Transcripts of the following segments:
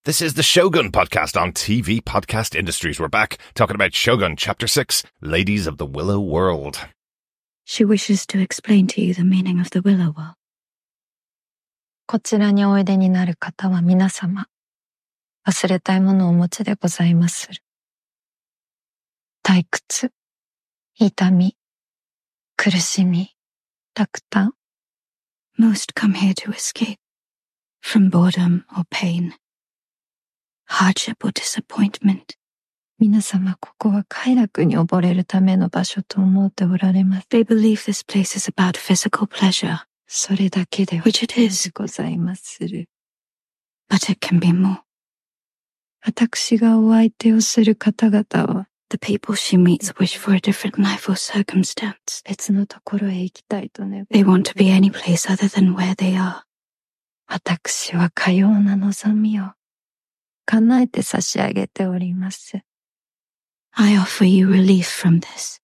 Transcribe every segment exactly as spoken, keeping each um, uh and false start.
This is the Shogun podcast on T V Podcast Industries. We're back talking about Shogun Chapter six, Ladies of the Willow World. She wishes to explain to you the meaning of the Willow World. こちらにおいでになる方は皆様、忘れたいものをお持ちでございまする。退屈、痛み、苦しみ、落胆。Most come here to escape from boredom or pain, hardship or disappointment. 皆様ここは快楽に溺れるための場所と思っておられます。They believe this place is about physical pleasure. それだけでは Which it is. ございまする。But it can be more. 私がお相手をする方々は The people she meets wish for a different life or circumstance. 別のところへ行きたいとね。They want to be any place other than where they are. 私はかような望みを叶えて差し上げております。I offer you relief from this.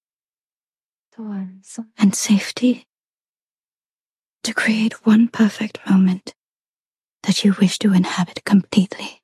And safety. To create one perfect moment that you wish to inhabit completely.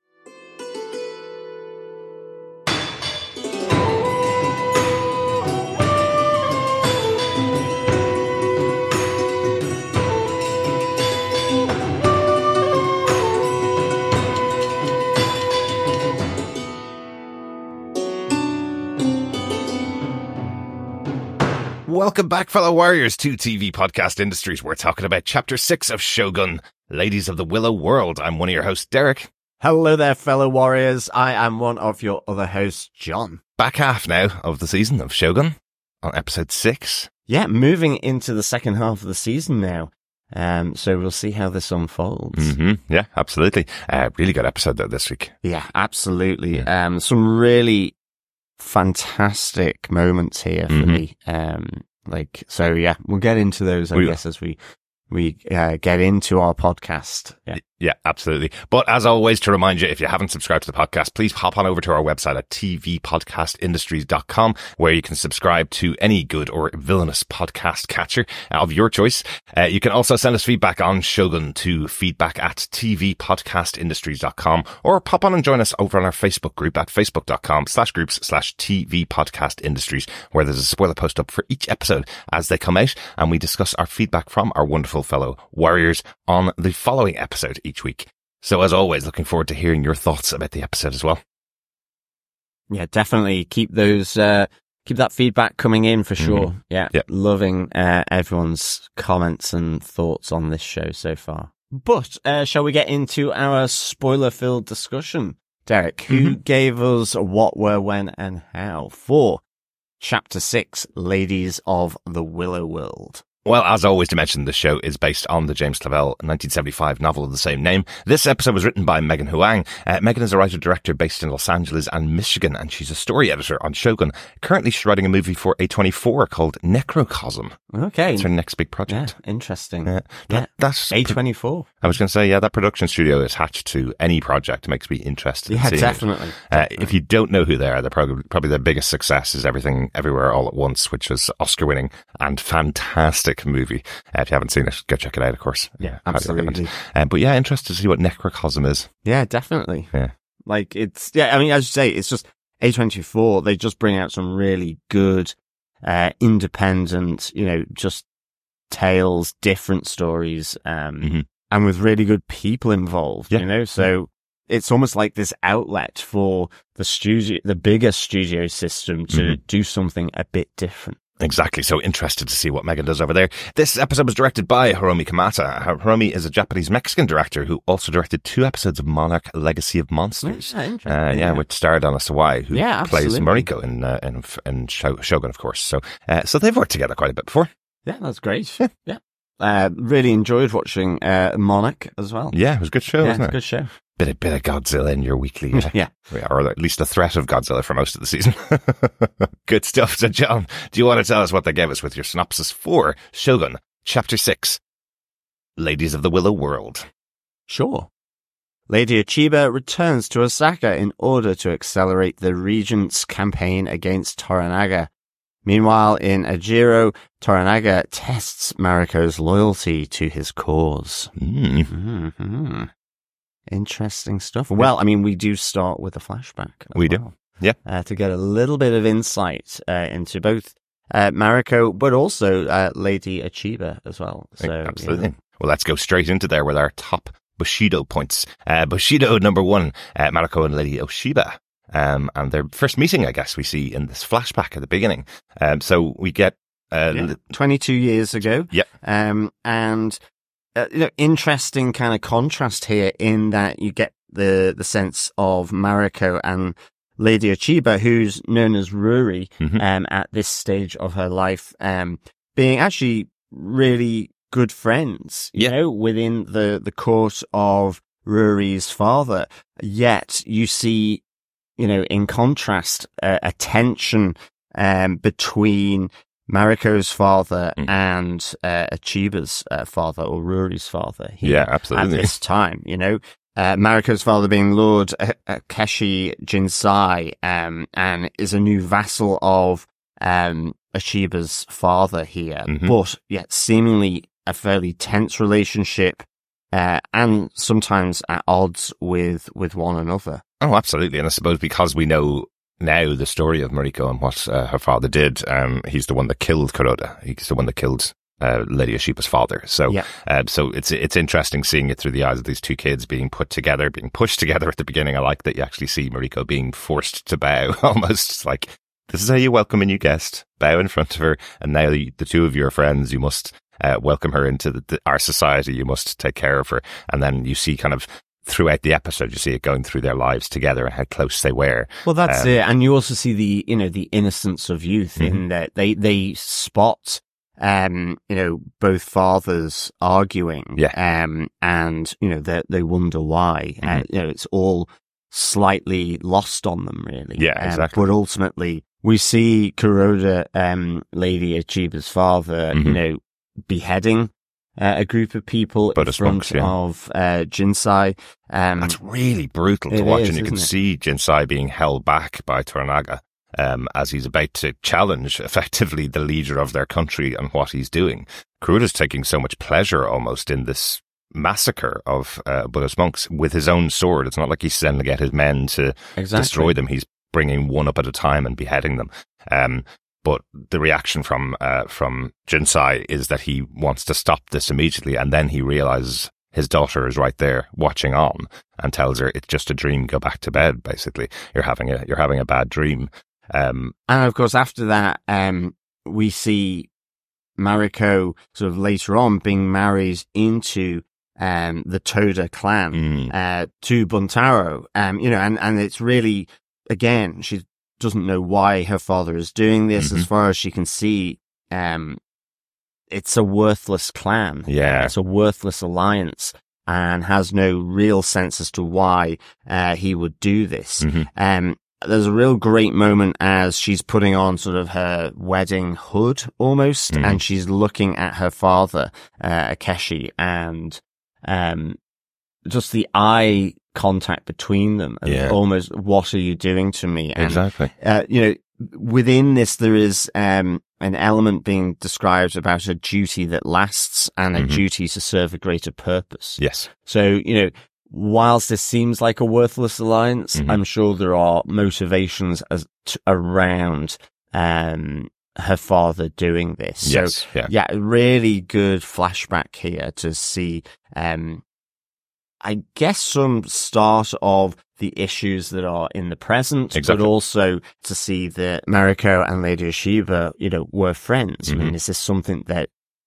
Welcome back, fellow warriors, to T V Podcast Industries. We're talking about Chapter six of Shogun, Ladies of the Willow World. I'm one of your hosts, Derek. Hello there, fellow warriors. I am one of your other hosts, John. Back half now of the season of Shogun on episode six. Yeah, moving into the second half of the season now. Um, so we'll see how this unfolds. Mm-hmm. Yeah, absolutely. Uh, really good episode though this week. Yeah, absolutely. Yeah. Um, some really fantastic moments here for mm-hmm. me. Um, like, so yeah, we'll get into those, I we, guess, as we, we, uh, get into our podcast. Yeah. Yeah, absolutely. But as always, to remind you, if you haven't subscribed to the podcast, please hop on over to our website at t v podcast industries dot com, where you can subscribe to any good or villainous podcast catcher of your choice. Uh, you can also send us feedback on Shogun to feedback at t v podcast industries dot com, or pop on and join us over on our Facebook group at facebook dot com slash groups slash t v podcast industries, where there's a spoiler post up for each episode as they come out, and we discuss our feedback from our wonderful fellow warriors on the following episode each week. So as always, looking forward to hearing your thoughts about the episode as well. Yeah, definitely keep those, uh, keep that feedback coming in for sure. Mm-hmm. Yeah. Yep. Loving, uh, everyone's comments and thoughts on this show so far. But, uh, shall we get into our spoiler filled discussion? Derek, who mm-hmm. gave us what, where, when, and how for Chapter six, Ladies of the Willow World? Well, as always to mention, the show is based on the James Clavell nineteen seventy-five novel of the same name. This episode was written by Megan Huang. Uh, Megan is a writer-director based in Los Angeles and Michigan, and she's a story editor on Shogun. Currently, she's writing a movie for A twenty-four called Necrocosm. Okay. It's her next big project. Yeah, interesting. Uh, that, yeah. That's A twenty-four. I was going to say, yeah, that production studio attached to any project makes me interested yeah, in seeing definitely. it. Uh, definitely. If you don't know who they are, they're probably, probably their biggest success is Everything Everywhere All at Once, which was Oscar-winning and fantastic movie. Uh, if you haven't seen it, go check it out, of course. Yeah, absolutely. Um, but yeah, interested to see what Necrocosm is. Yeah, definitely. Yeah. Like, it's, yeah, I mean, as you say, it's just A twenty-four, they just bring out some really good, uh, independent, you know, just tales, different stories, um, mm-hmm. and with really good people involved, yeah. you know, so it's almost like this outlet for the studio, the bigger studio system to mm-hmm. do something a bit different. Exactly. So interested to see what Megan does over there. This episode was directed by Hiromi Kamata. Hiromi is a Japanese-Mexican director who also directed two episodes of Monarch Legacy of Monsters. Yeah, interesting. Uh, yeah, yeah. which starred Anna Sawai, who yeah, plays Mariko in, uh, in, in Shogun, of course. So, uh, so they've worked together quite a bit before. Yeah, that's great. Yeah. yeah. Uh, really enjoyed watching, uh, Monarch as well. Yeah, it was a good show, yeah, wasn't it? Good show. Bit of, bit of Godzilla in your weekly, uh, yeah, or at least a threat of Godzilla for most of the season. Good stuff. So, John, do you want to tell us what they gave us with your synopsis for Shogun Chapter six, Ladies of the Willow World? Sure. Lady Achiba returns to Osaka in order to accelerate the regent's campaign against Toranaga. Meanwhile, in Ajiro, Toranaga tests Mariko's loyalty to his cause. Mm. Mm-hmm. Interesting stuff. Well, I mean, we do start with a flashback. We well, do. Yeah. Uh, to get a little bit of insight uh, into both uh, Mariko, but also uh, Lady Achiba as well. So, Absolutely. You know. Well, let's go straight into there with our top Bushido points. Uh, Bushido number one, uh, Mariko and Lady Oshiba. Um, and their first meeting, I guess, we see in this flashback at the beginning. Um, so we get... Uh, yeah. twenty-two years ago. Yep. Um, and, uh, you know, interesting kind of contrast here in that you get the, the sense of Mariko and Lady Achiba, who's known as Ruri, mm-hmm. um, at this stage of her life, um, being actually really good friends, you yeah. know, within the, the court of Ruri's father. Yet you see, you know, in contrast, uh, a tension, um, between Mariko's father mm. and uh, Achiba's uh, father, or Ruri's father. Here yeah, absolutely. At this time, you know, uh, Mariko's father being Lord uh, Akeshi Jinsai, um, and is a new vassal of um, Achiba's father here, mm-hmm. but yet seemingly a fairly tense relationship, uh, and sometimes at odds with with one another. Oh, absolutely. And I suppose because we know now the story of Mariko and what uh, her father did, um, he's the one that killed Kuroda. He's the one that killed uh, Lady Oshiba's father. So, yeah. uh, so it's it's interesting seeing it through the eyes of these two kids being put together, being pushed together at the beginning. I like that you actually see Mariko being forced to bow, almost. It's like, this is how you welcome a new guest. Bow in front of her, and now the, the two of you are friends. You must uh, welcome her into the, the, our society. You must take care of her. And then you see kind of throughout the episode, you see it going through their lives together and how close they were. Well, that's um, it. And you also see the, you know, the innocence of youth mm-hmm. in that they, they spot, um, you know, both fathers arguing. Yeah. Um, and, you know, they, they wonder why. Mm-hmm. Uh, you know, it's all slightly lost on them, really. Yeah, um, exactly. But ultimately, we see Kuroda, um, Lady Achiba's father, mm-hmm. you know, beheading Uh, a group of people Buddhist in front monks, yeah. of uh, Jinsai. Um, That's really brutal to it watch, is, and you can isn't it? see Jinsai being held back by Toranaga um, as he's about to challenge effectively the leader of their country and what he's doing. Kuroda's taking so much pleasure almost in this massacre of uh, Buddhist monks with his own sword. It's not like he's sending out his men to exactly. destroy them. He's bringing one up at a time and beheading them. Um, But the reaction from uh, from Jinsai is that he wants to stop this immediately, and then he realizes his daughter is right there watching on, and tells her it's just a dream. Go back to bed. Basically, you're having a you're having a bad dream. Um, and of course, after that, um, we see Mariko sort of later on being married into um, the Toda clan mm. uh, to Buntaro. Um, you know, and and it's really again she's. doesn't know why her father is doing this. Mm-hmm. As far as she can see, um, it's a worthless clan. Yeah. It's a worthless alliance and has no real sense as to why uh, he would do this. Mm-hmm. Um, there's a real great moment as she's putting on sort of her wedding hood almost, mm-hmm. and she's looking at her father, uh, Akeshi, and um, just the eye contact between them, and yeah. almost, what are you doing to me? And, exactly. uh, you know, within this, there is um, an element being described about a duty that lasts and a mm-hmm. duty to serve a greater purpose. Yes. So, you know, whilst this seems like a worthless alliance, mm-hmm. I'm sure there are motivations as t- around um, her father doing this. Yes. So, yeah. yeah, really good flashback here to see, um, I guess, some start of the issues that are in the present, exactly. but also to see that Mariko and Lady Oshiba, you know, were friends. Mm-hmm. I mean, is this something that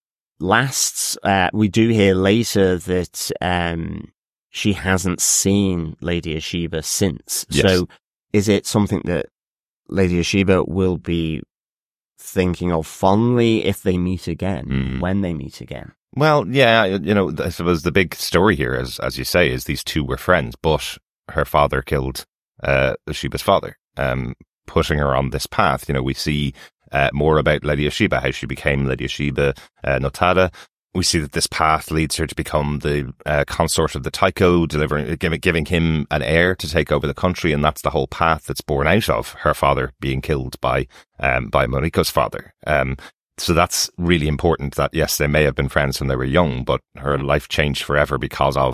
lasts? Uh, we do hear later that um, she hasn't seen Lady Oshiba since. Yes. So is it something that Lady Oshiba will be thinking of fondly if they meet again, mm. when they meet again? Well, yeah, you know, I suppose the big story here, as as you say, is these two were friends, but her father killed uh, Oshiba's father, um, putting her on this path. You know, we see uh, more about Lady Oshiba, how she became Lady Oshiba uh, Notada. We see that this path leads her to become the uh, consort of the Taiko, delivering, giving, giving him an heir to take over the country, and that's the whole path that's born out of her father being killed by um, by Mariko's father. Um, So that's really important that, yes, they may have been friends when they were young, but her life changed forever because of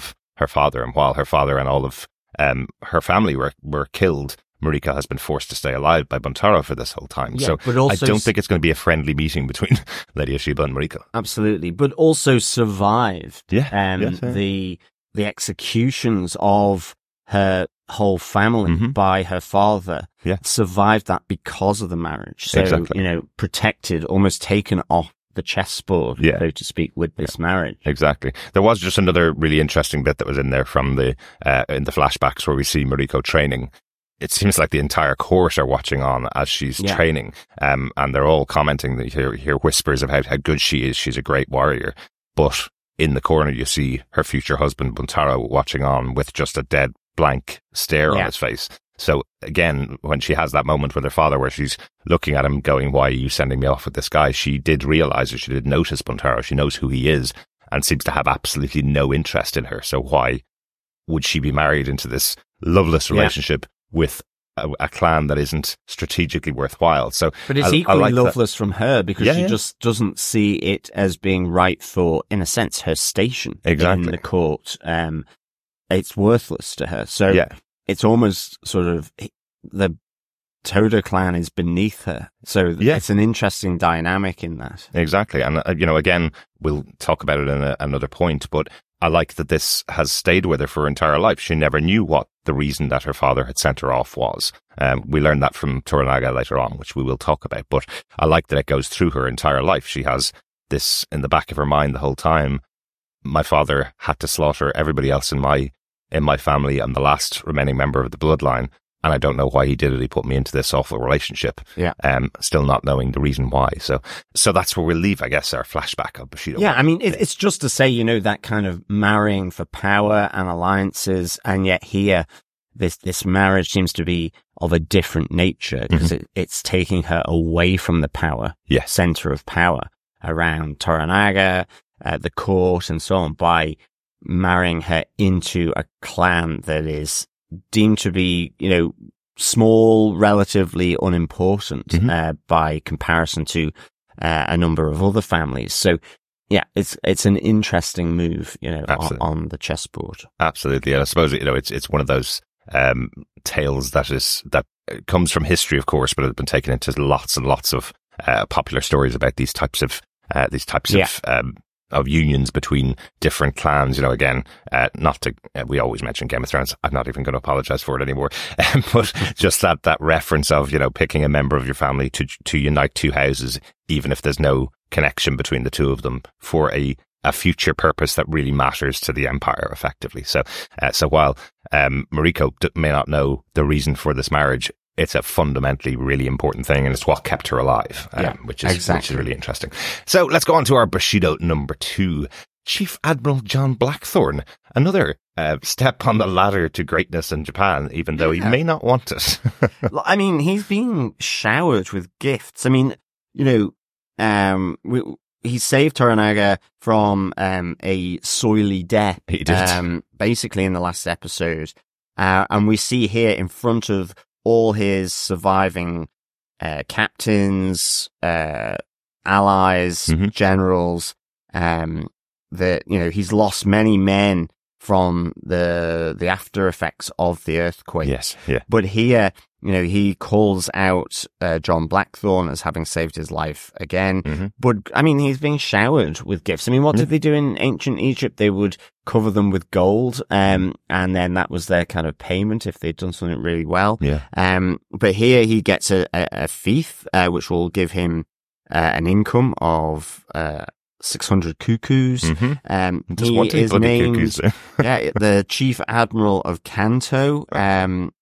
her father. And while her father and all of um, her family were, were killed, Mariko has been forced to stay alive by Buntaro for this whole time. Yeah, so but also I don't think it's going to be a friendly meeting between Lady Oshiba and Mariko. Absolutely. But also survived Yeah, um, yes, yeah. the the executions of her whole family Mm-hmm. by her father. Yeah. Survived that because of the marriage. So, Exactly. you know, protected, almost taken off the chessboard, Yeah. so to speak, with this marriage. Exactly. There was just another really interesting bit that was in there from the uh, in the flashbacks where we see Mariko training. It seems like the entire court are watching on as she's Yeah. training, um, and they're all commenting. That you hear, hear whispers of how, how good she is. She's a great warrior. But in the corner, you see her future husband, Buntaro, watching on with just a dead blank stare Yeah. on his face. So again, when she has that moment with her father where she's looking at him going, why are you sending me off with this guy? She did realize, or she did notice Buntaro. She knows who he is and seems to have absolutely no interest in her. So why would she be married into this loveless relationship with a, a clan that isn't strategically worthwhile? So, But it's I- I equally like that. loveless from her because Yeah, she yeah. just doesn't see it as being right for, in a sense, her station Exactly. in the court. Um, it's worthless to her. So Yeah, it's almost sort of the Todo clan is beneath her. So Yeah. it's an interesting dynamic in that. exactly. And, uh, you know, again, we'll talk about it in a, another point, but I like that this has stayed with her for her entire life. She never knew what the reason that her father had sent her off was. Um, we learned that from Toranaga later on, which we will talk about, but I like that it goes through her entire life. She has this in the back of her mind the whole time. My father had to slaughter everybody else in my in my family. I'm the last remaining member of the bloodline, and I don't know why he did it. He put me into this awful relationship. Yeah. Um, still not knowing the reason why. So, so that's where we'll leave, I guess, our flashback of Bushido. Yeah, I mean, it, it's just to say, you know, that kind of marrying for power and alliances, and yet here, this this marriage seems to be of a different nature because it, it's taking her away from the power Yes. center of power around Toranaga, uh, the court, and so on, by marrying her into a clan that is deemed to be, you know, small, relatively unimportant Mhm. uh, by comparison to uh, a number of other families. So, yeah, it's it's an interesting move, you know, on, Absolutely. on the chessboard. Absolutely. And I suppose, you know, it's, it's one of those, um, tales that is, that comes from history, of course, but it's been taken into lots and lots of, uh, popular stories about these types of, uh, these types Yeah. of, um, of unions between different clans. You know, again, uh, not to, uh, we always mention Game of Thrones. I'm not even going to apologize for it anymore. Um, but just that, that reference of, you know, picking a member of your family to, to unite two houses, even if there's no connection between the two of them for a, a future purpose that really matters to the empire effectively. So, uh, so while, um, Mariko d- may not know the reason for this marriage, it's a fundamentally really important thing, and it's what kept her alive, um, Yeah, which is exactly. which is really interesting. So let's go on to our Bushido number two, Chief Admiral John Blackthorne. Another uh, step on the ladder to greatness in Japan, even though Yeah. he may not want it. Well, I mean, he's being showered with gifts. I mean, you know, um, we, he saved Toranaga from um, a soily death. He did. Um, basically in the last episode. Uh, and we see here in front of all his surviving uh, captains, uh, allies, Mhm. generals, um, that, you know, he's lost many men from the the after effects of the earthquake. Yes, yeah. But here, you know, he calls out uh, John Blackthorne as having saved his life again. Mhm. But, I mean, he's being showered with gifts. I mean, what Yeah. did they do in ancient Egypt? They would cover them with gold, um, and then that was their kind of payment if they'd done something really well. Yeah. Um, but here he gets a, a, a fief, uh, which will give him uh, an income of uh, six hundred cuckoos. Mhm. Um, Just he wanting is bloody named cuckoos there. yeah, the Chief Admiral of Kanto, um,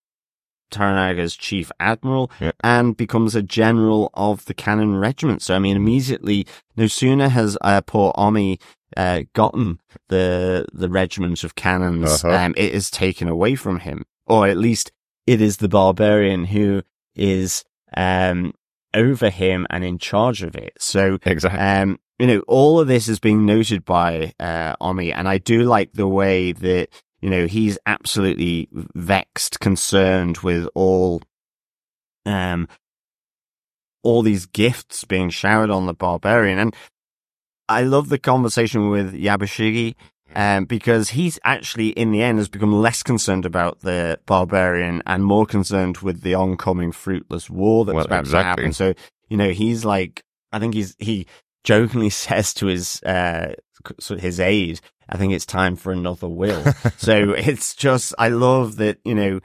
Toranaga's Chief Admiral, Yeah. and becomes a general of the Cannon Regiment. So, I mean, immediately, no sooner has uh, poor Omi uh, gotten the the regiment of cannons, Uh-huh. um, it is taken away from him, or at least it is the barbarian who is um, over him and in charge of it. So, Exactly. um, you know, all of this is being noted by uh, Omi, and I do like the way that, you know, he's absolutely vexed, concerned with all, um, all these gifts being showered on the barbarian. And I love the conversation with Yabushiri, Um, because he's actually, in the end, has become less concerned about the barbarian and more concerned with the oncoming fruitless war that's well, about exactly. to happen. So, you know, he's like, I think he's, he jokingly says to his, uh, his aide, I think it's time for another will. So it's just, I love that, you know,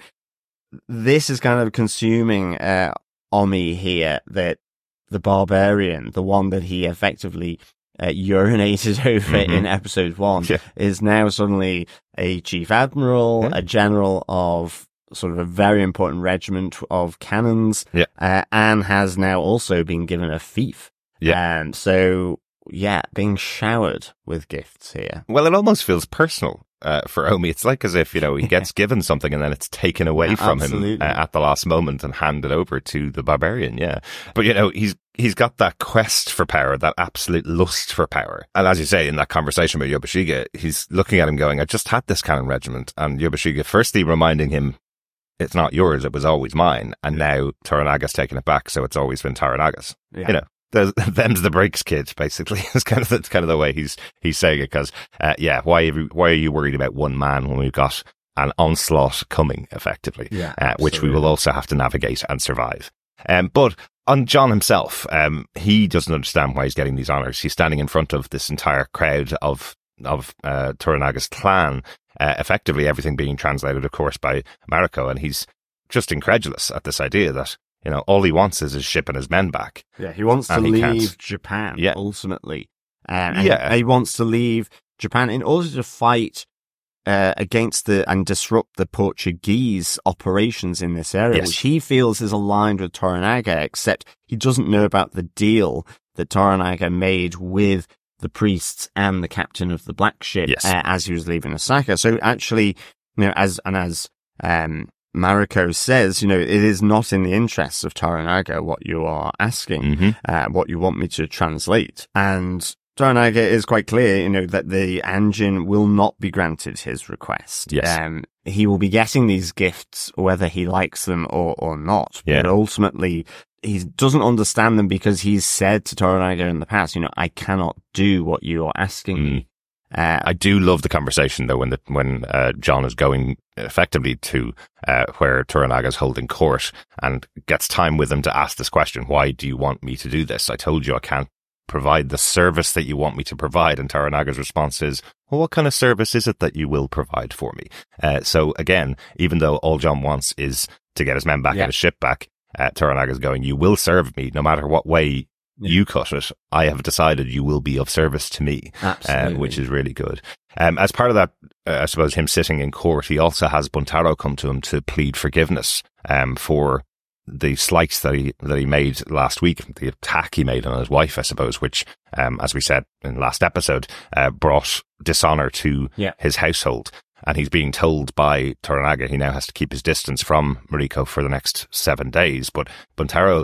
this is kind of consuming, uh, Omi here, that the barbarian, the one that he effectively uh, urinated over mm-hmm. in episode one, yeah. is now suddenly a chief admiral, yeah. a general of sort of a very important regiment of cannons, yeah. uh, and has now also been given a fief. Yeah. And so, yeah, being showered with gifts here. Well, it almost feels personal. Uh, for Omi, it's like as if, you know, he gets given something and then it's taken away yeah, from absolutely. him uh, at the last moment and handed over to the barbarian. Yeah. But, you know, he's, he's got that quest for power, that absolute lust for power. And as you say, in that conversation with Yobashige, he's looking at him going, I just had this cannon regiment. And Yobashige firstly reminding him, it's not yours, it was always mine. And now Toranaga's taken it back, so it's always been Toranaga's. Yeah. You know. There's, them's the breaks, kid, basically. It's kind of, it's kind of the way he's, he's saying it, because, uh, yeah, why, are you, why are you worried about one man when we've got an onslaught coming, effectively, yeah, uh, which we will also have to navigate and survive. Um, but on Jon himself, um, he doesn't understand why he's getting these honors. He's standing in front of this entire crowd of, of, uh, Toranaga's clan, uh, effectively everything being translated, of course, by Mariko, and he's just incredulous at this idea that, you know, all he wants is his ship and his men back. Yeah, he wants to he leave can't. Japan, yeah. ultimately. Um, and yeah. he wants to leave Japan in order to fight uh, against the and disrupt the Portuguese operations in this area, yes. which he feels is aligned with Toranaga, except he doesn't know about the deal that Toranaga made with the priests and the captain of the Black Ship yes. uh, as he was leaving Osaka. So actually, you know, as and as um Mariko says, you know, it is not in the interests of Toranaga what you are asking, mm-hmm. uh, what you want me to translate. And Toranaga is quite clear, you know, that the Anjin will not be granted his request. Yes. Um, he will be getting these gifts whether he likes them or, or not. Yeah. But ultimately, he doesn't understand them because he's said to Toranaga in the past, you know, I cannot do what you are asking mm. me. Uh, I do love the conversation, though, when the, when uh, Jon is going effectively to uh, where Toranaga's holding court and gets time with him to ask this question, why do you want me to do this? I told you I can't provide the service that you want me to provide. And Toranaga's response is, well, what kind of service is it that you will provide for me? Uh, so again, even though all Jon wants is to get his men back yeah. and his ship back, uh, Toranaga's going, you will serve me no matter what way Yeah. you cut it. I have decided you will be of service to me, Absolutely. um, which is really good. Um, as part of that, uh, I suppose him sitting in court, he also has Buntaro come to him to plead forgiveness um, for the slights that he that he made last week, the attack he made on his wife, I suppose, which, um, as we said in the last episode, uh, brought dishonor to yeah. his household. And he's being told by Toranaga he now has to keep his distance from Mariko for the next seven days. But Buntaro,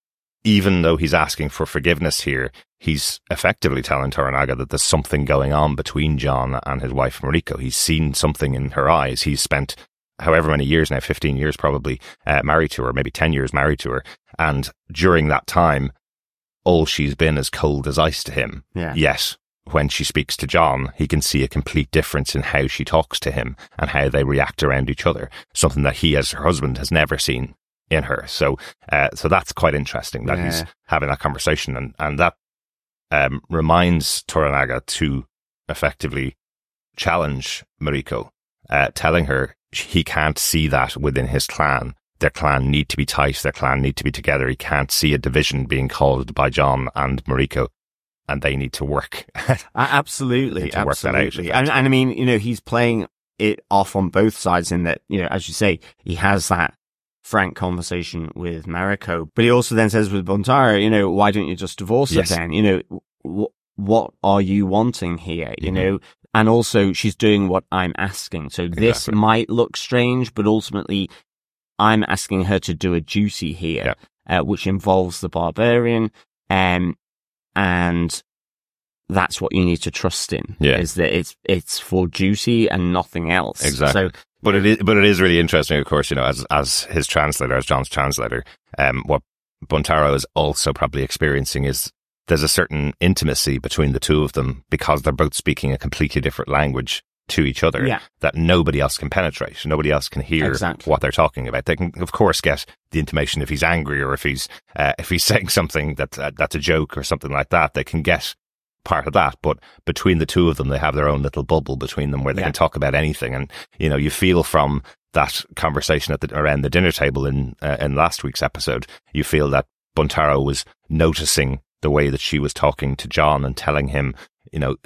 even though he's asking for forgiveness here, he's effectively telling Toranaga that there's something going on between Jon and his wife Mariko. He's seen something in her eyes. He's spent however many years now, fifteen years probably, uh, married to her, maybe ten years married to her. And during that time, all she's been is cold as ice to him. Yeah. Yet, when she speaks to Jon, he can see a complete difference in how she talks to him and how they react around each other, something that he as her husband has never seen in her. So, uh, so that's quite interesting that yeah. he's having that conversation, and, and that, um, reminds Toranaga to effectively challenge Mariko, uh, telling her he can't see that within his clan. Their clan need to be tight. Their clan need to be together. He can't see a division being caused by Jon and Mariko, and they need to work. absolutely. to work absolutely. that out. And, and I mean, you know, he's playing it off on both sides in that, you know, as you say, he has that frank conversation with Mariko, but he also then says with Buntaro, you know, why don't you just divorce yes. her then? You know, w- what are you wanting here? You mm-hmm. know, and also she's doing what I'm asking. So exactly. this might look strange, but ultimately I'm asking her to do a duty here, yeah. uh, which involves the barbarian. Um, and that's what you need to trust in, yeah. is that it's, it's for duty and nothing else. Exactly. So, But it is, but it is really interesting, of course, you know, as, as his translator, as Jon's translator, um, what Buntaro is also probably experiencing is there's a certain intimacy between the two of them because they're both speaking a completely different language to each other yeah. that nobody else can penetrate. Nobody else can hear exactly. what they're talking about. They can, of course, get the intimation if he's angry or if he's uh, if he's saying something that uh, that's a joke or something like that. They can get part of that, but between the two of them, they have their own little bubble between them where they yeah. can talk about anything. And you know, you feel from that conversation at the, around the dinner table in uh, in last week's episode, you feel that Buntaro was noticing the way that she was talking to John and telling him, you know,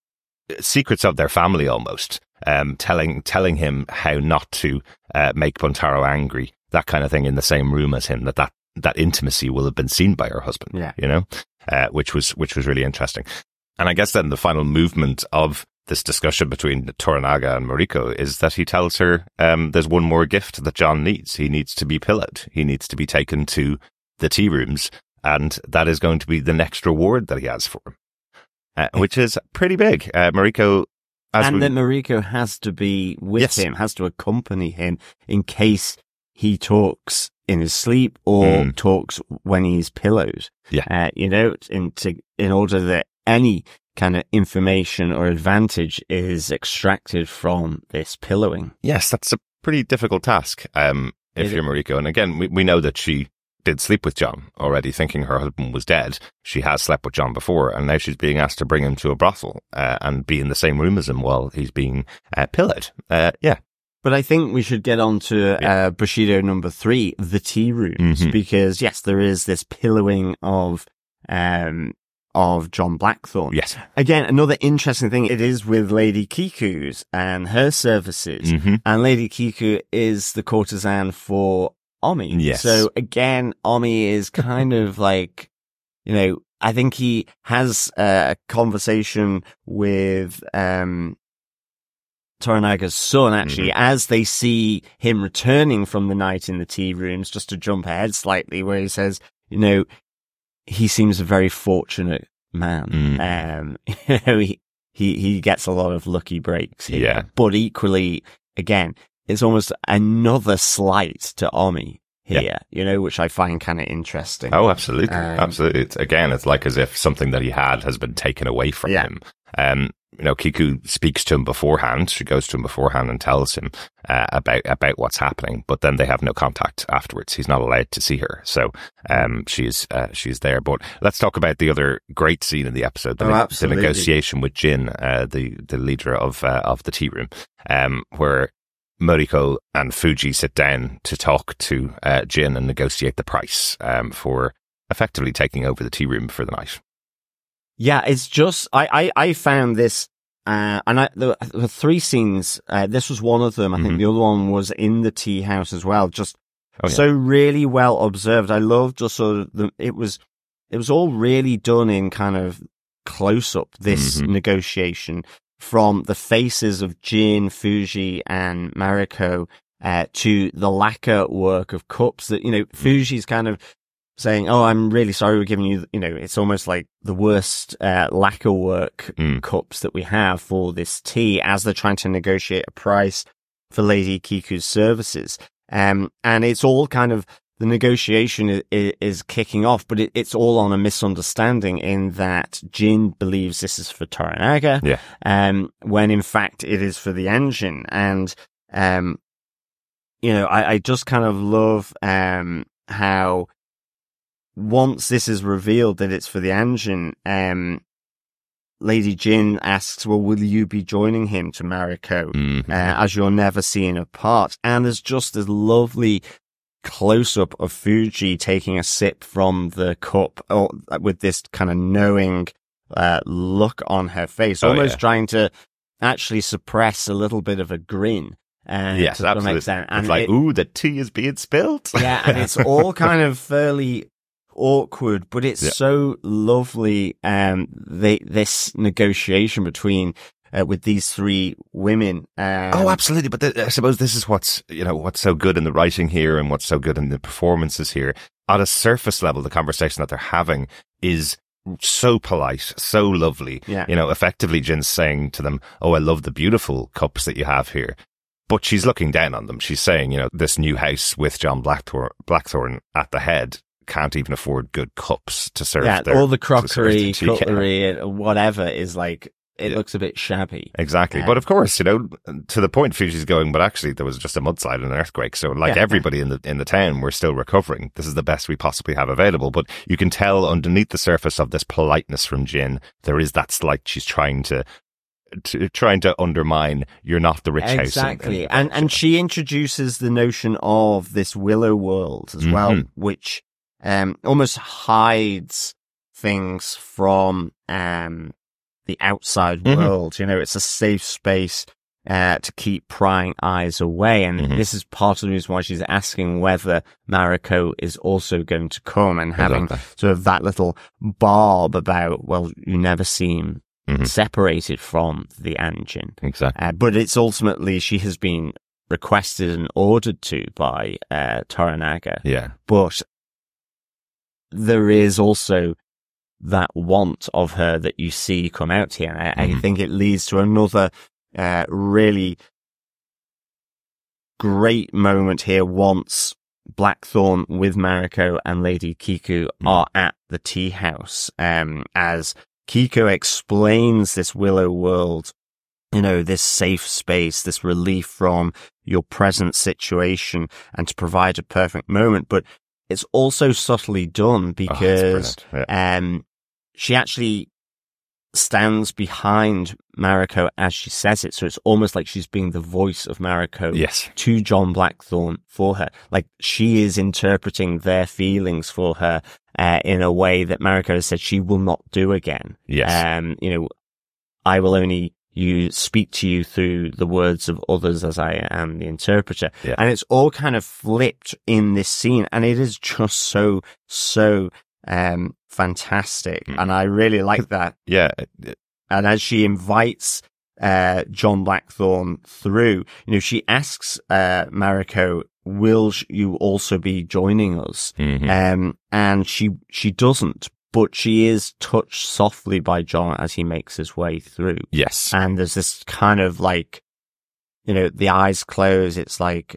secrets of their family almost, um, telling telling him how not to uh, make Buntaro angry, that kind of thing, in the same room as him. That that, that intimacy will have been seen by her husband, yeah. you know, uh, which was which was really interesting. And I guess then the final movement of this discussion between Toranaga and Mariko is that he tells her um, there's one more gift that John needs. He needs to be pillowed. He needs to be taken to the tea rooms, and that is going to be the next reward that he has for him. Uh, which is pretty big. Uh, Mariko, as and we... that Mariko has to be with yes. him, has to accompany him in case he talks in his sleep or mm. talks when he's pillowed. Yeah, uh, you know, in to, in order that any kind of information or advantage is extracted from this pillowing. Yes, that's a pretty difficult task. Um, if it, you're Mariko, and again, we we know that she did sleep with John already, thinking her husband was dead. She has slept with John before, and now she's being asked to bring him to a brothel uh, and be in the same room as him while he's being uh, pillowed. Uh, yeah. But I think we should get on to uh, Bushido number three, the tea rooms, mm-hmm. because yes, there is this pillowing of um of John Blackthorne. Yes. Again, another interesting thing, it is with Lady Kiku's and her services, mm-hmm. and Lady Kiku is the courtesan for Omi. Yes. So again, Omi is kind of like, you know, I think he has a conversation with um, Toranaga's son, actually, mm-hmm. as they see him returning from the night in the tea rooms, just to jump ahead slightly, where he says, you know, he seems a very fortunate man. Mm. Um, you know, he, he, he gets a lot of lucky breaks here. Yeah. But equally, again, it's almost another slight to Omi here, yeah. you know, which I find kind of interesting. Oh, absolutely. Um, absolutely. It's, again, it's like as if something that he had has been taken away from yeah. him. Um, you know, Kiku speaks to him beforehand. She goes to him beforehand and tells him uh, about about what's happening, but then they have no contact afterwards. He's not allowed to see her, so um, she's uh, she's there. But let's talk about the other great scene in the episode: the, oh, ne- the negotiation with Jin, uh, the the leader of uh, of the tea room, um, where Moriko and Fuji sit down to talk to uh, Jin and negotiate the price um, for effectively taking over the tea room for the night. Yeah, it's just, I, I, I found this, uh, and I, the, the three scenes, uh, this was one of them. I mm-hmm. think the other one was in the tea house as well. Just oh, yeah. so really well observed. I love just sort of the, it was, it was all really done in kind of close up, this mm-hmm. negotiation, from the faces of Jin, Fuji and Mariko, uh, to the lacquer work of cups that, you know, mm-hmm. Fuji's kind of saying, oh, I'm really sorry we're giving you, you know, it's almost like the worst uh, lacquer work mm. cups that we have for this tea, as they're trying to negotiate a price for Lady Kiku's services. Um, and it's all kind of, the negotiation is, is, is kicking off, but it, it's all on a misunderstanding in that Jin believes this is for Toranaga, yeah. um, when in fact it is for the engine. And, um, you know, I, I just kind of love um, how, once this is revealed that it's for the engine, um, Lady Jin asks, well, will you be joining him to Mariko, mm-hmm. uh, as you're never seeing apart? And there's just this lovely close-up of Fuji taking a sip from the cup, or, with this kind of knowing uh, look on her face, oh, almost yeah. trying to actually suppress a little bit of a grin. Uh, yes, to absolutely. Extent. And it's like, it, ooh, the tea is being spilt. Yeah, and it's all kind of fairly awkward, but it's yeah. so lovely. Um, they, this negotiation between uh, with these three women. Um, oh, absolutely. But the, I suppose this is what's you know what's so good in the writing here, and what's so good in the performances here. At a surface level, the conversation that they're having is so polite, so lovely. Yeah. You know, effectively, Jin's saying to them, "Oh, I love the beautiful cups that you have here." But she's looking down on them. She's saying, you know, this new house with John Blackthorne, Blackthorne at the head can't even afford good cups to serve. Yeah, their, all the crockery, to serve the cutlery, and whatever is like, it Yeah. looks a bit shabby. Exactly. Um, but of course, you know, to the point Fuji's going, but actually there was just a mudslide and an earthquake. So like Yeah. everybody in the in the town, we're still recovering. This is the best we possibly have available. But you can tell underneath the surface of this politeness from Jin, there is that slight, she's trying to, to trying to undermine, you're not the rich house. in- Exactly. in- and and she introduces the notion of this willow world as well, Mhm. which um almost hides things from um the outside Mhm. world. You know, it's a safe space uh to keep prying eyes away. And Mhm. this is part of the reason why she's asking whether Mariko is also going to come, and having Exactly. sort of that little barb about, well, you never seem Mhm. separated from the Anjin. Exactly. Uh, but it's ultimately, she has been requested and ordered to by uh, Toranaga. Yeah. But there is also that want of her that you see come out here. And I, Mhm. I think it leads to another uh, really great moment here once Blackthorn with Mariko and Lady Kiku Mm. are at the tea house, um, as Kiku explains this willow world, you know, this safe space, this relief from your present situation, and to provide a perfect moment. But it's also subtly done Oh, it's because brilliant. Yeah. um, she actually stands behind Mariko as she says it. So it's almost like she's being the voice of Mariko Yes. to John Blackthorn for her. Like, she is interpreting their feelings for her uh, in a way that Mariko has said she will not do again. Yes. Um, you know, I will only you speak to you through the words of others as I am the interpreter. Yeah. And it's all kind of flipped in this scene, and it is just so, so um fantastic. Mm. And I really like that. Yeah. And as she invites uh John Blackthorn through, you know, she asks uh Mariko, will sh- you also be joining us? Mhm. Um, and she she doesn't, but she is touched softly by John as he makes his way through. Yes. And there's this kind of like, you know, the eyes close. It's like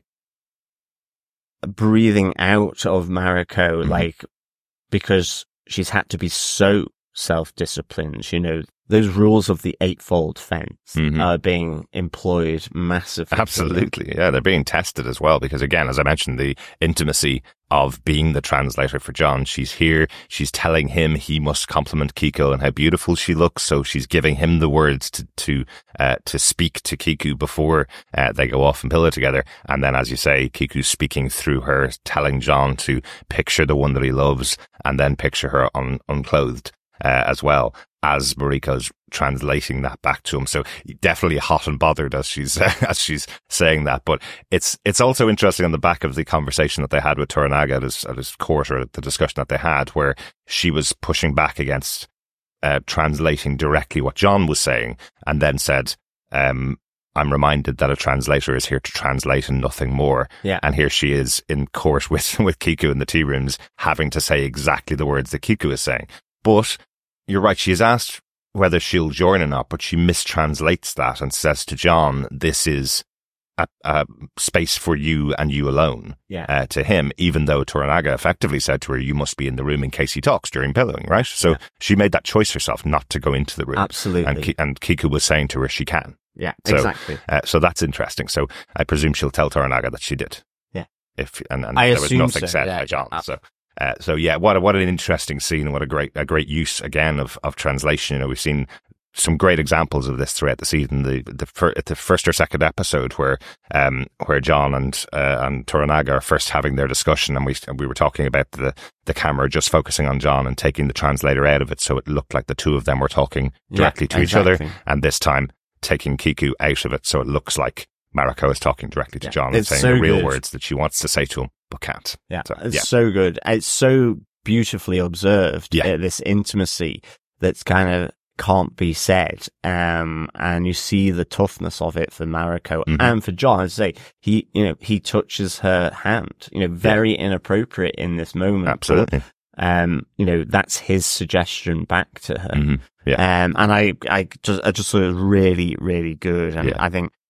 breathing out of Mariko, Mhm. like, because she's had to be so self-disciplined. You know, those rules of the eightfold fence Mhm. are being employed massively. Absolutely. Yeah, they're being tested as well because, again, as I mentioned, the intimacy of being the translator for John. She's here. She's telling him he must compliment Kiko and how beautiful she looks. So she's giving him the words to to uh, to speak to Kiku before uh, they go off and pillow together. And then, as you say, Kiku's speaking through her, telling John to picture the one that he loves and then picture her un- unclothed uh, as well, as Mariko's translating that back to him. So definitely hot and bothered as she's uh, as she's saying that. But it's it's also interesting on the back of the conversation that they had with Toranaga at his, at his court, or the discussion that they had, where she was pushing back against uh, translating directly what John was saying, and then said, um, I'm reminded that a translator is here to translate and nothing more. Yeah. And here she is in court with, with Kiku in the tea rooms, having to say exactly the words that Kiku is saying. But you're right, she is asked whether she'll join or not, but she mistranslates that and says to John, this is a, a space for you and you alone. Yeah. Uh, to him, even though Toranaga effectively said to her, you must be in the room in case he talks during pillowing, right? So Yeah. she made that choice herself not to go into the room. Absolutely. And, Ki- and Kiku was saying to her she can. Yeah, So, exactly. Uh, so that's interesting. So I presume she'll tell Toranaga that she did. Yeah. If and, and I there was assume nothing so, said yeah. by John. Uh, So uh, so yeah, what a, what an interesting scene, and what a great a great use again of, of translation. You know, we've seen some great examples of this throughout the season. The the, fir- the first or second episode where um where John and uh, and Toranaga are first having their discussion, and we and we were talking about the the camera just focusing on John and taking the translator out of it, so it looked like the two of them were talking directly Yeah, to each other, exactly. and this time taking Kiku out of it, so it looks like Mariko is talking directly to Yeah, John and it's saying so the real good. words that she wants to say to him but can't. Yeah, So, it's yeah. so good. It's so beautifully observed. Yeah. uh, this intimacy that's kind of can't be said, um, and you see the toughness of it for Mariko Mhm. and for John. As I say, he, you know, he touches her hand. You know, very inappropriate in this moment. Absolutely. But, um, you know, that's his suggestion back to her. Mhm. Yeah. Um, and I, I just, I just thought it was really, really good. And Yeah. I think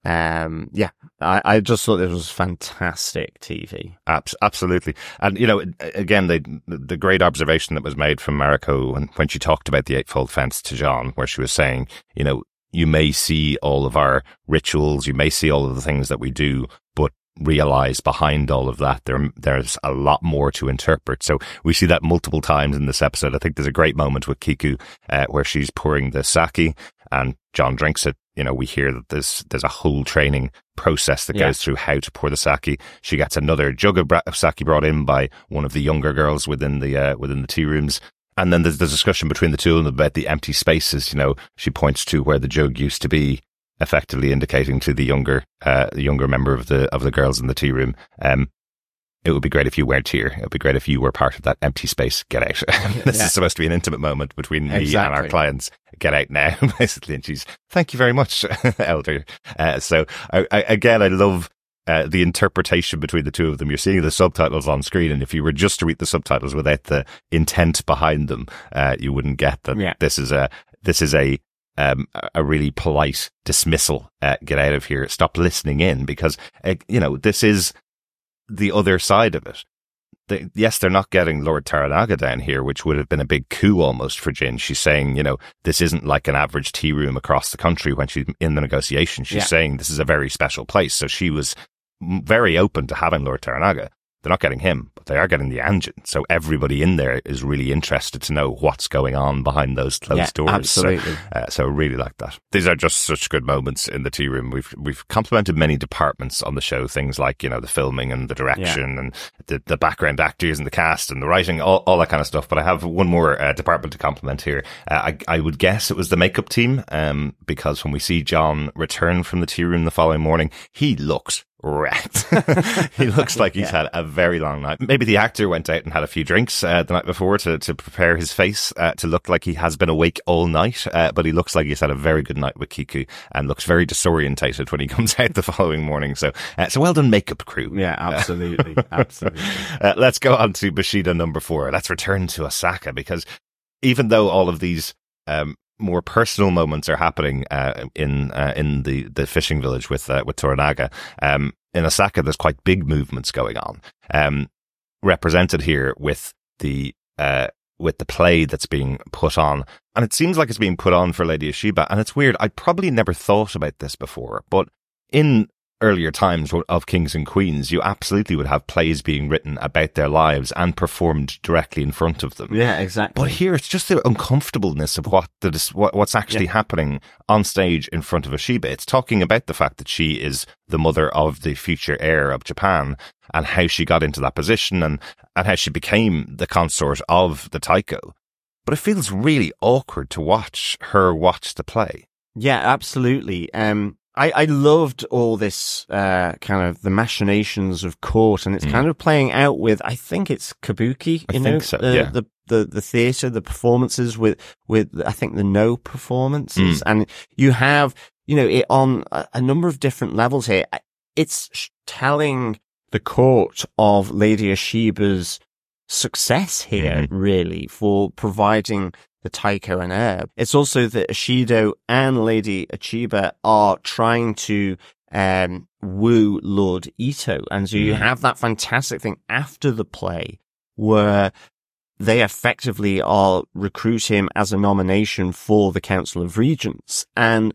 Um, yeah, I, I just thought this was fantastic T V. Abs- absolutely. And, you know, again, the, the great observation that was made from Mariko when, when she talked about the Eightfold Fence to John, where she was saying, you know, you may see all of our rituals, you may see all of the things that we do, but realize behind all of that, there, there's a lot more to interpret. So we see that multiple times in this episode. I think there's a great moment with Kiku, uh, where she's pouring the sake and John drinks it. You know, we hear that there's, there's a whole training process that yeah. goes through how to pour the sake. She gets another jug of, bra- of sake brought in by one of the younger girls within the, uh, within the tea rooms. And then there's the discussion between the two of them about the empty spaces. You know, she points to where the jug used to be, effectively indicating to the younger, uh, the younger member of the, of the girls in the tea room, um, it would be great if you weren't here. It would be great if you were part of that empty space. Get out. This yeah. is supposed to be an intimate moment between me exactly. and our clients. Get out now, basically. And she's, thank you very much, Elder. Uh, so I, I, again, I love uh, the interpretation between the two of them. You're seeing the subtitles on screen, and if you were just to read the subtitles without the intent behind them, uh, you wouldn't get that yeah. this is a, this is a, Um, a really polite dismissal. Uh, get out of here. Stop listening in, because, uh, you know, this is the other side of it. They, yes, they're not getting Lord Toranaga down here, which would have been a big coup almost for Jin. She's saying, you know, this isn't like an average tea room across the country when she's in the negotiation. She's yeah. saying this is a very special place. So she was very open to having Lord Toranaga. They're not getting him, but they are getting the Anjin. So everybody in there is really interested to know what's going on behind those closed yeah, doors. Absolutely. So, uh, so I really like that. These are just such good moments in the tea room. We've we've complimented many departments on the show, things like, you know, the filming and the direction yeah. and the, the background actors and the cast and the writing, all, all that kind of stuff. But I have one more uh, department to compliment here. Uh, I, I would guess it was the makeup team, um, because when we see John return from the tea room the following morning, he looks wrecked. He looks like he's yeah. had a very long night. Maybe the actor went out and had a few drinks uh, the night before to, to prepare his face uh, to look like he has been awake all night, uh, but he looks like he's had a very good night with Kiku and looks very disorientated when he comes out the following morning. So, uh, so well done, makeup crew. Yeah, absolutely. absolutely. Uh, let's go on to Bushido number four. Let's return to Osaka, because even though all of these um, more personal moments are happening uh, in uh, in the, the fishing village with uh, with Toranaga, Um, in Osaka, there's quite big movements going on, um, represented here with the uh, with the play that's being put on, and it seems like it's being put on for Lady Ishiba. And it's weird. I probably never thought about this before, but in earlier times of Kings and Queens, you absolutely would have plays being written about their lives and performed directly in front of them. Yeah, exactly. But here it's just the uncomfortableness of what the what, what's actually yeah. happening on stage in front of Ishiba. It's talking about the fact that she is the mother of the future heir of Japan and how she got into that position and, and how she became the consort of the Taiko. But it feels really awkward to watch her watch the play. Yeah, absolutely. Um, I, I loved all this, uh, kind of the machinations of court, and it's mm. kind of playing out with, I think it's Kabuki, you I know, think so, the, yeah. the, the, the theatre, the performances with, with, I think the no performances. Mm. And you have, you know, it on a, a number of different levels here. It's telling the court of Lady Ishiba's success here, mm-hmm. really, for providing the Taiko and heir. It's also that Ishido and Lady Ishiba are trying to um, woo Lord Ito. And so you mm. have that fantastic thing after the play where they effectively are recruit him as a nomination for the Council of Regents. And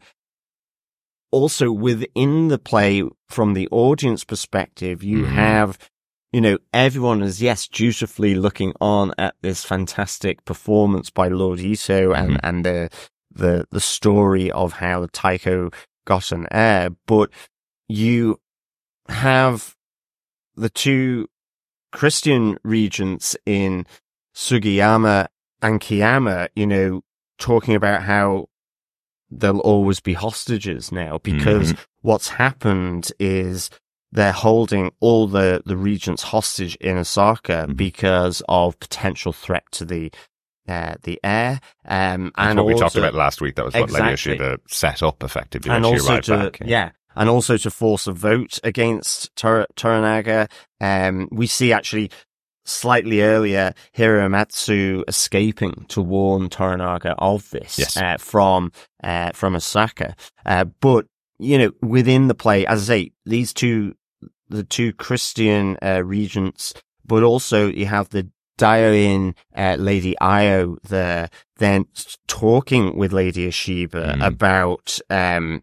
also within the play, from the audience perspective, you mm. have, you know, everyone is, yes, dutifully looking on at this fantastic performance by Lord Ito and, mm-hmm. and the, the, the story of how Taiko got an heir. But you have the two Christian regents in Sugiyama and Kiyama, you know, talking about how there'll always be hostages now because mm-hmm. what's happened is they're holding all the, the regents hostage in Osaka mm-hmm. because of potential threat to the uh, the heir. Um, That's and what also, we talked about last week. That was what exactly. Lady Ishiba set up effectively and when she also arrived to, back. Yeah. yeah, and also to force a vote against Tor- Toranaga. Um, we see actually slightly earlier Hiramatsu escaping to warn Toranaga of this yes. uh, from uh, from Osaka. Uh, but you know, within the play, as I say, these two, the two Christian uh, regents, but also you have the Daioin uh, Lady Io there, then talking with Lady Ishiba mm. about, um,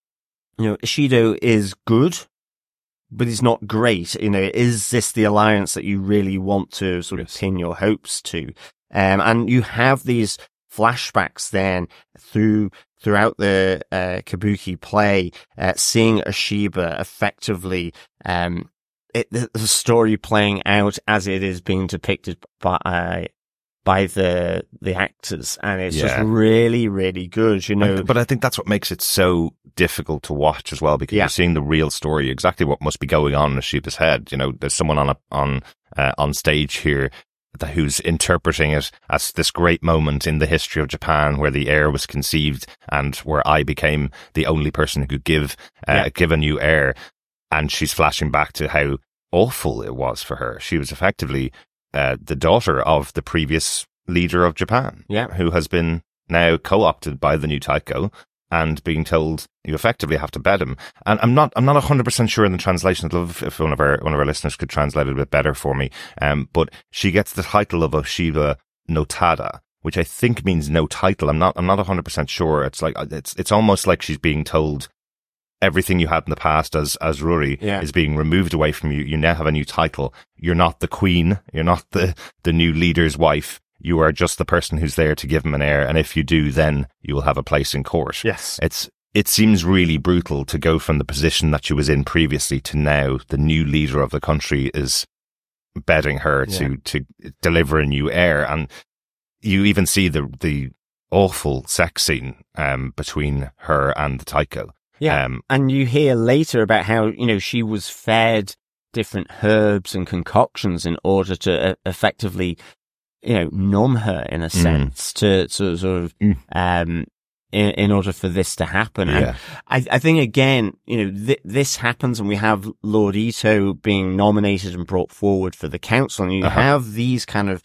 you know, Ishido is good, but he's not great. You know, is this the alliance that you really want to sort yes. of pin your hopes to? Um, and you have these flashbacks then through throughout the uh, Kabuki play, uh, seeing Ishiba effectively, um, it, the, the story playing out as it is being depicted by uh, by the the actors, and it's yeah. just really, really good, you know. But I think that's what makes it so difficult to watch as well, because yeah. you're seeing the real story, exactly what must be going on in Ishiba's head. You know, there's someone on a, on uh, on stage here who's interpreting it as this great moment in the history of Japan where the heir was conceived and where I became the only person who could give uh, yeah. give a new heir. And she's flashing back to how awful it was for her. She was effectively uh, the daughter of the previous leader of Japan, yeah. who has been now co-opted by the new Taiko and being told you effectively have to bed him. And I'm not, I'm not one hundred percent sure in the translation. I'd love if one of our, one of our listeners could translate it a bit better for me. Um, but she gets the title of Oshiba no Tada, which I think means no title. I'm not, I'm not one hundred percent sure. It's like, it's, it's almost like she's being told everything you had in the past as, as Ruri yeah. is being removed away from you. You now have a new title. You're not the queen. You're not the, the new leader's wife. You are just the person who's there to give him an heir. And if you do, then you will have a place in court. Yes. It's, it seems really brutal to go from the position that she was in previously to now the new leader of the country is bedding her yeah. to, to deliver a new heir. And you even see the, the awful sex scene, um, between her and the Taiko. Yeah. Um, and you hear later about how, you know, she was fed different herbs and concoctions in order to uh, effectively, you know, numb her in a sense mm. to, to sort of, mm. um, in, in order for this to happen. Yeah. And I, I think again, you know, th- this happens and we have Lord Ito being nominated and brought forward for the council, and you uh-huh. have these kind of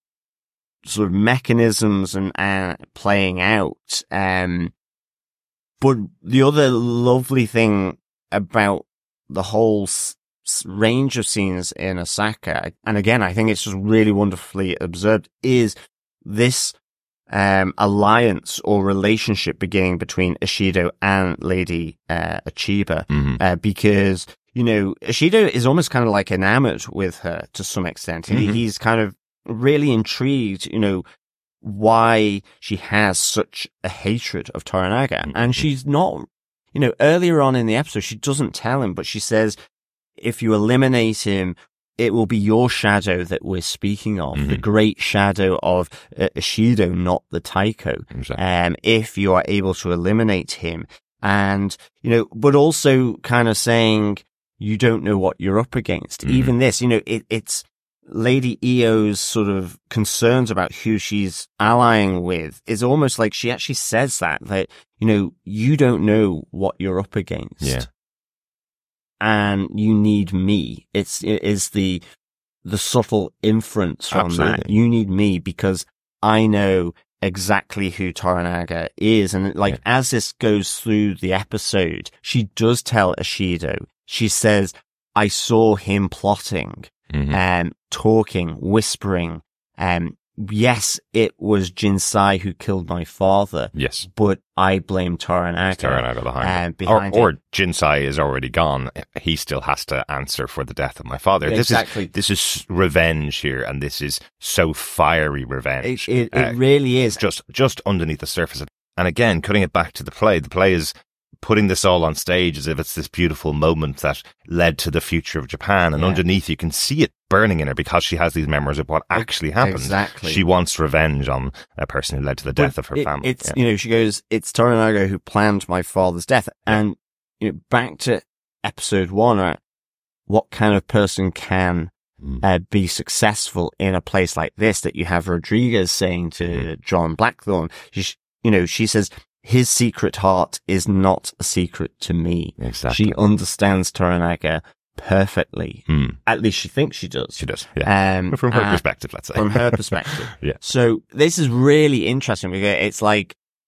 sort of mechanisms and, uh, playing out. Um, but the other lovely thing about the whole s- range of scenes in Osaka, and again, I think it's just really wonderfully observed, is this um, alliance or relationship beginning between Ishido and Lady uh, Ichiba, mm-hmm. uh, because, you know, Ishido is almost kind of like enamored with her to some extent. Mm-hmm. He, he's kind of really intrigued, you know, why she has such a hatred of Toranaga. Mm-hmm. And she's not, you know, earlier on in the episode, she doesn't tell him, but she says, if you eliminate him, it will be your shadow that we're speaking of, mm-hmm. the great shadow of uh, Ishido, not the Taiko. Exactly. Um, if you are able to eliminate him. And, you know, but also kind of saying, you don't know what you're up against. Mm-hmm. Even this, you know, it, it's Lady Io's sort of concerns about who she's allying with is almost like she actually says that, that, you know, you don't know what you're up against. Yeah. And you need me. It's, it is the, the subtle inference from Absolutely. that. You need me because I know exactly who Toranaga is. And like, yeah. as this goes through the episode, she does tell Ishido, she says, I saw him plotting, mm-hmm. um, talking, whispering, um, yes, it was Jinsai who killed my father. Yes. But I blame Toranaga. Toranaga behind, uh, behind or, it. Or Jinsai is already gone. He still has to answer for the death of my father. Exactly. This is, this is revenge here, and this is so fiery revenge. It, it, uh, it really is. Just, just underneath the surface. And again, cutting it back to the play, the play is putting this all on stage as if it's this beautiful moment that led to the future of Japan. And yeah. underneath, you can see it burning in her because she has these memories of what actually happened. Exactly. She wants revenge on a person who led to the death but of her it, family. It's, yeah. you know, she goes, it's Toranaga who planned my father's death. And, you know, back to episode one, right? What kind of person can mm. uh, be successful in a place like this that you have Rodriguez saying to mm. John Blackthorne? She, you know, she says, his secret heart is not a secret to me. Exactly. She understands Toranaga perfectly. Hmm. At least she thinks she does. She does. Yeah. Um, from her uh, perspective, let's say. From her perspective. yeah. So this is really interesting because it's like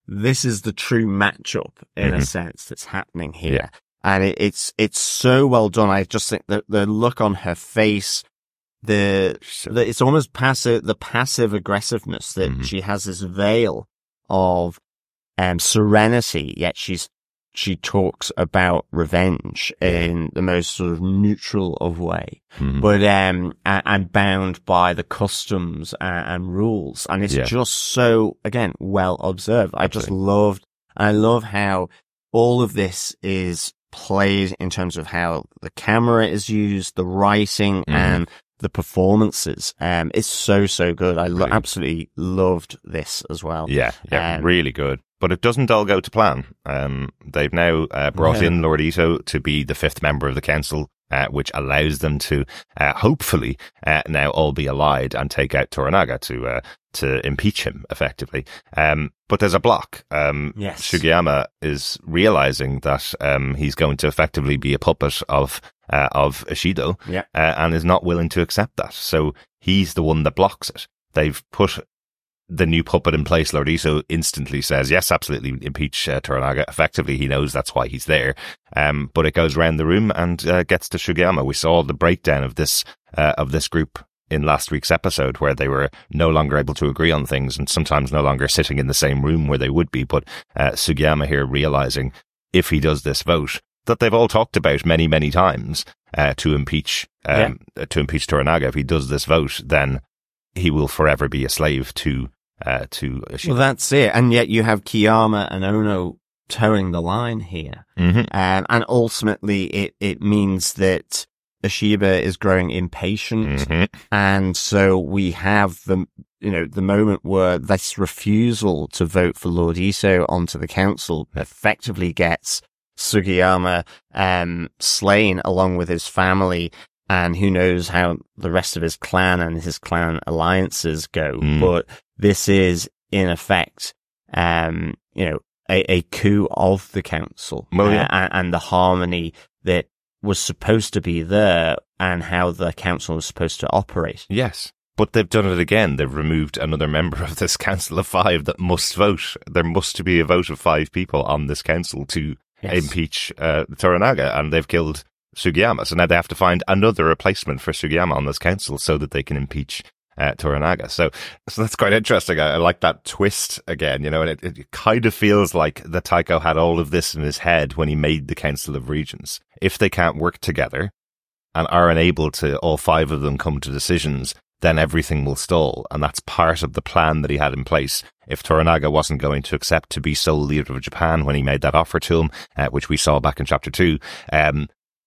this is the true matchup in Mm-hmm. a sense that's happening here. Yeah. And it, it's, it's so well done. I just think that the look on her face, the, the it's almost passive, the passive aggressiveness that Mhm. she has this veil of, um, serenity, yet she's, she talks about revenge in the most sort of neutral of way, Mhm. but, um, and, and bound by the customs and, and rules. And it's Yeah. just so, again, well observed. I just Absolutely. loved, I love how all of this is played in terms of how the camera is used, the writing, Mhm. and the performances. Um, it's so, so good. I lo- Brilliant. absolutely loved this as well. Yeah, yeah, Um, really good. But it doesn't all go to plan. Um, they've now uh, brought Yeah. in Lord Ito to be the fifth member of the council, uh, which allows them to uh, hopefully uh, now all be allied and take out Toranaga to uh, to impeach him effectively. Um, but there's a block. Um, Yes. Sugiyama is realizing that um, he's going to effectively be a puppet of uh, of Ishido, Yeah. uh, and is not willing to accept that. So he's the one that blocks it. They've put the new puppet in place. Lord Ito instantly says, yes, absolutely, impeach uh, Toranaga. Effectively, he knows that's why he's there. Um, but it goes around the room and uh, gets to Sugiyama. We saw the breakdown of this uh, of this group in last week's episode, where they were no longer able to agree on things and sometimes no longer sitting in the same room where they would be. But uh, Sugiyama here realizing, if he does this vote that they've all talked about many, many times, uh, to impeach um, to impeach Toranaga, if he does this vote, then he will forever be a slave to uh, to Ishido. Well, that's it. And yet you have Kiyama and Ono towing the line here. Mm-hmm. Um, and ultimately it, it means that Ishiba is growing impatient. Mm-hmm. And so we have the, you know, the moment where this refusal to vote for Lord Ito onto the council effectively gets Sugiyama, um, slain along with his family. And who knows how the rest of his clan and his clan alliances go. Mm. But this is, in effect, um, you know, a, a coup of the council. Well, yeah. uh, and, and the harmony that was supposed to be there and how the council was supposed to operate. Yes. But they've done it again. They've removed another member of this council of five that must vote. There must be a vote of five people on this council to Yes. impeach uh, Toranaga, and they've killed Sugiyama. So now they have to find another replacement for Sugiyama on this council so that they can impeach uh, Toranaga. So, so that's quite interesting. I, I like that twist again, you know, and it, it kind of feels like that Taiko had all of this in his head when he made the Council of Regents. If they can't work together and are unable to, all five of them, come to decisions, then everything will stall. And that's part of the plan that he had in place. If Toranaga wasn't going to accept to be sole leader of Japan when he made that offer to him, uh, which we saw back in chapter two, um,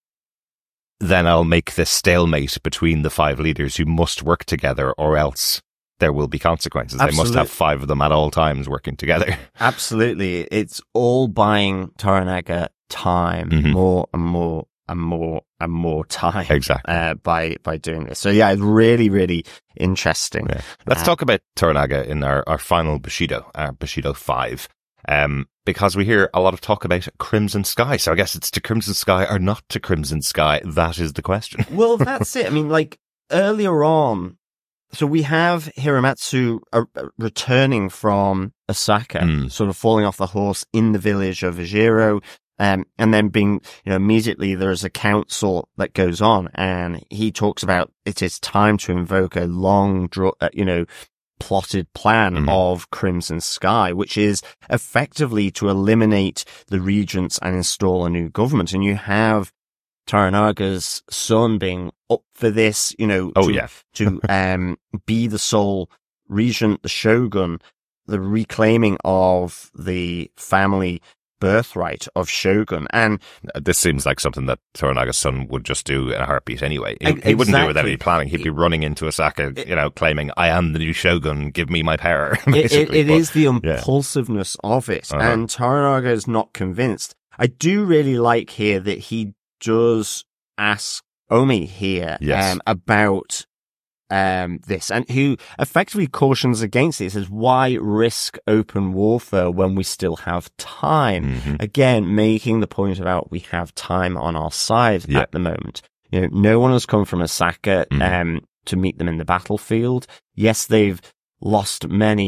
then I'll make this stalemate between the five leaders who must work together, or else there will be consequences. Absolutely. They must have five of them at all times working together. Absolutely. It's all buying Toranaga time, Mhm. more and more and more and more time. Exactly. Uh, by, by doing this. So yeah, it's really, really interesting. Yeah. Let's Uh, talk about Toranaga in our, our final Bushido, our Bushido five, um, because we hear a lot of talk about Crimson Sky. So I guess it's to Crimson Sky or not to Crimson Sky. That is the question. Well, that's it. I mean, like earlier on, so we have Hiramatsu uh, uh, returning from Osaka, Mm. sort of falling off the horse in the village of Ijiro, um, and then being, you know, immediately there's a council that goes on, and he talks about it is time to invoke a long, draw, uh, you know, plotted plan Mm. of Crimson Sky, which is effectively to eliminate the regents and install a new government. And you have Toranaga's son being up for this, you know, Oh, to, yeah. to um be the sole regent, the shogun, the reclaiming of the family birthright of shogun. And This seems like something that Toranaga's son would just do in a heartbeat anyway. He, E- he wouldn't do it without exactly. any planning. He'd be running into Osaka, you know, claiming, I am the new shogun, give me my power. it, it, basically. it But- is the impulsiveness of it. Uh-huh. And Toranaga is not convinced. I do really like here that he does ask Omi here Yes. um, about um, this, and who effectively cautions against it. He says, why risk open warfare when we still have time? Mhm. Again, making the point about we have time on our side Yeah. at the moment. You know, no one has come from Osaka Mhm. um, to meet them in the battlefield. Yes, they've lost many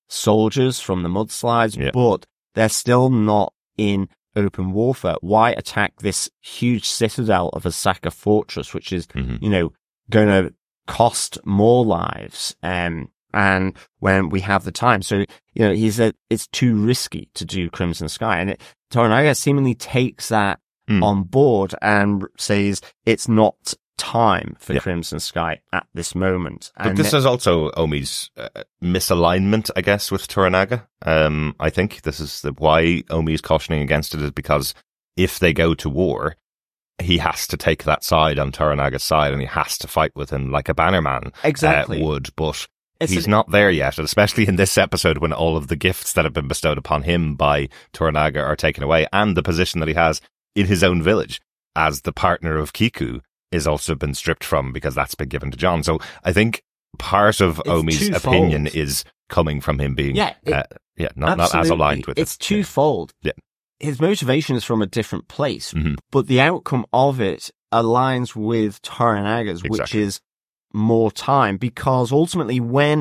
soldiers from the mudslides, Yeah. but they're still not in open warfare. Why attack this huge citadel of Osaka Fortress, which is, Mhm. you know, going to cost more lives? Um, and when we have the time. So, you know, he said it's too risky to do Crimson Sky. And it, Toranaga seemingly takes that Mm. on board and says it's not time for Yeah. Crimson Sky at this moment. But And this th- is also Omi's uh, misalignment, I guess, with Toranaga. Um, I think this is the, why Omi is cautioning against it, is because if they go to war, he has to take that side on Toranaga's side, and he has to fight with him like a bannerman Exactly. uh, would. But It's he's an- not there yet, and especially in this episode when all of the gifts that have been bestowed upon him by Toranaga are taken away, and the position that he has in his own village as the partner of Kiku is also been stripped from, because that's been given to John. So I think part of It's Omi's twofold. opinion is coming from him being, Yeah, it- uh, yeah, not, not as Absolutely. aligned with it's it. twofold. Yeah. His motivation is from a different place, Mhm. but the outcome of it aligns with Toranaga's, which Exactly. is more time, because ultimately when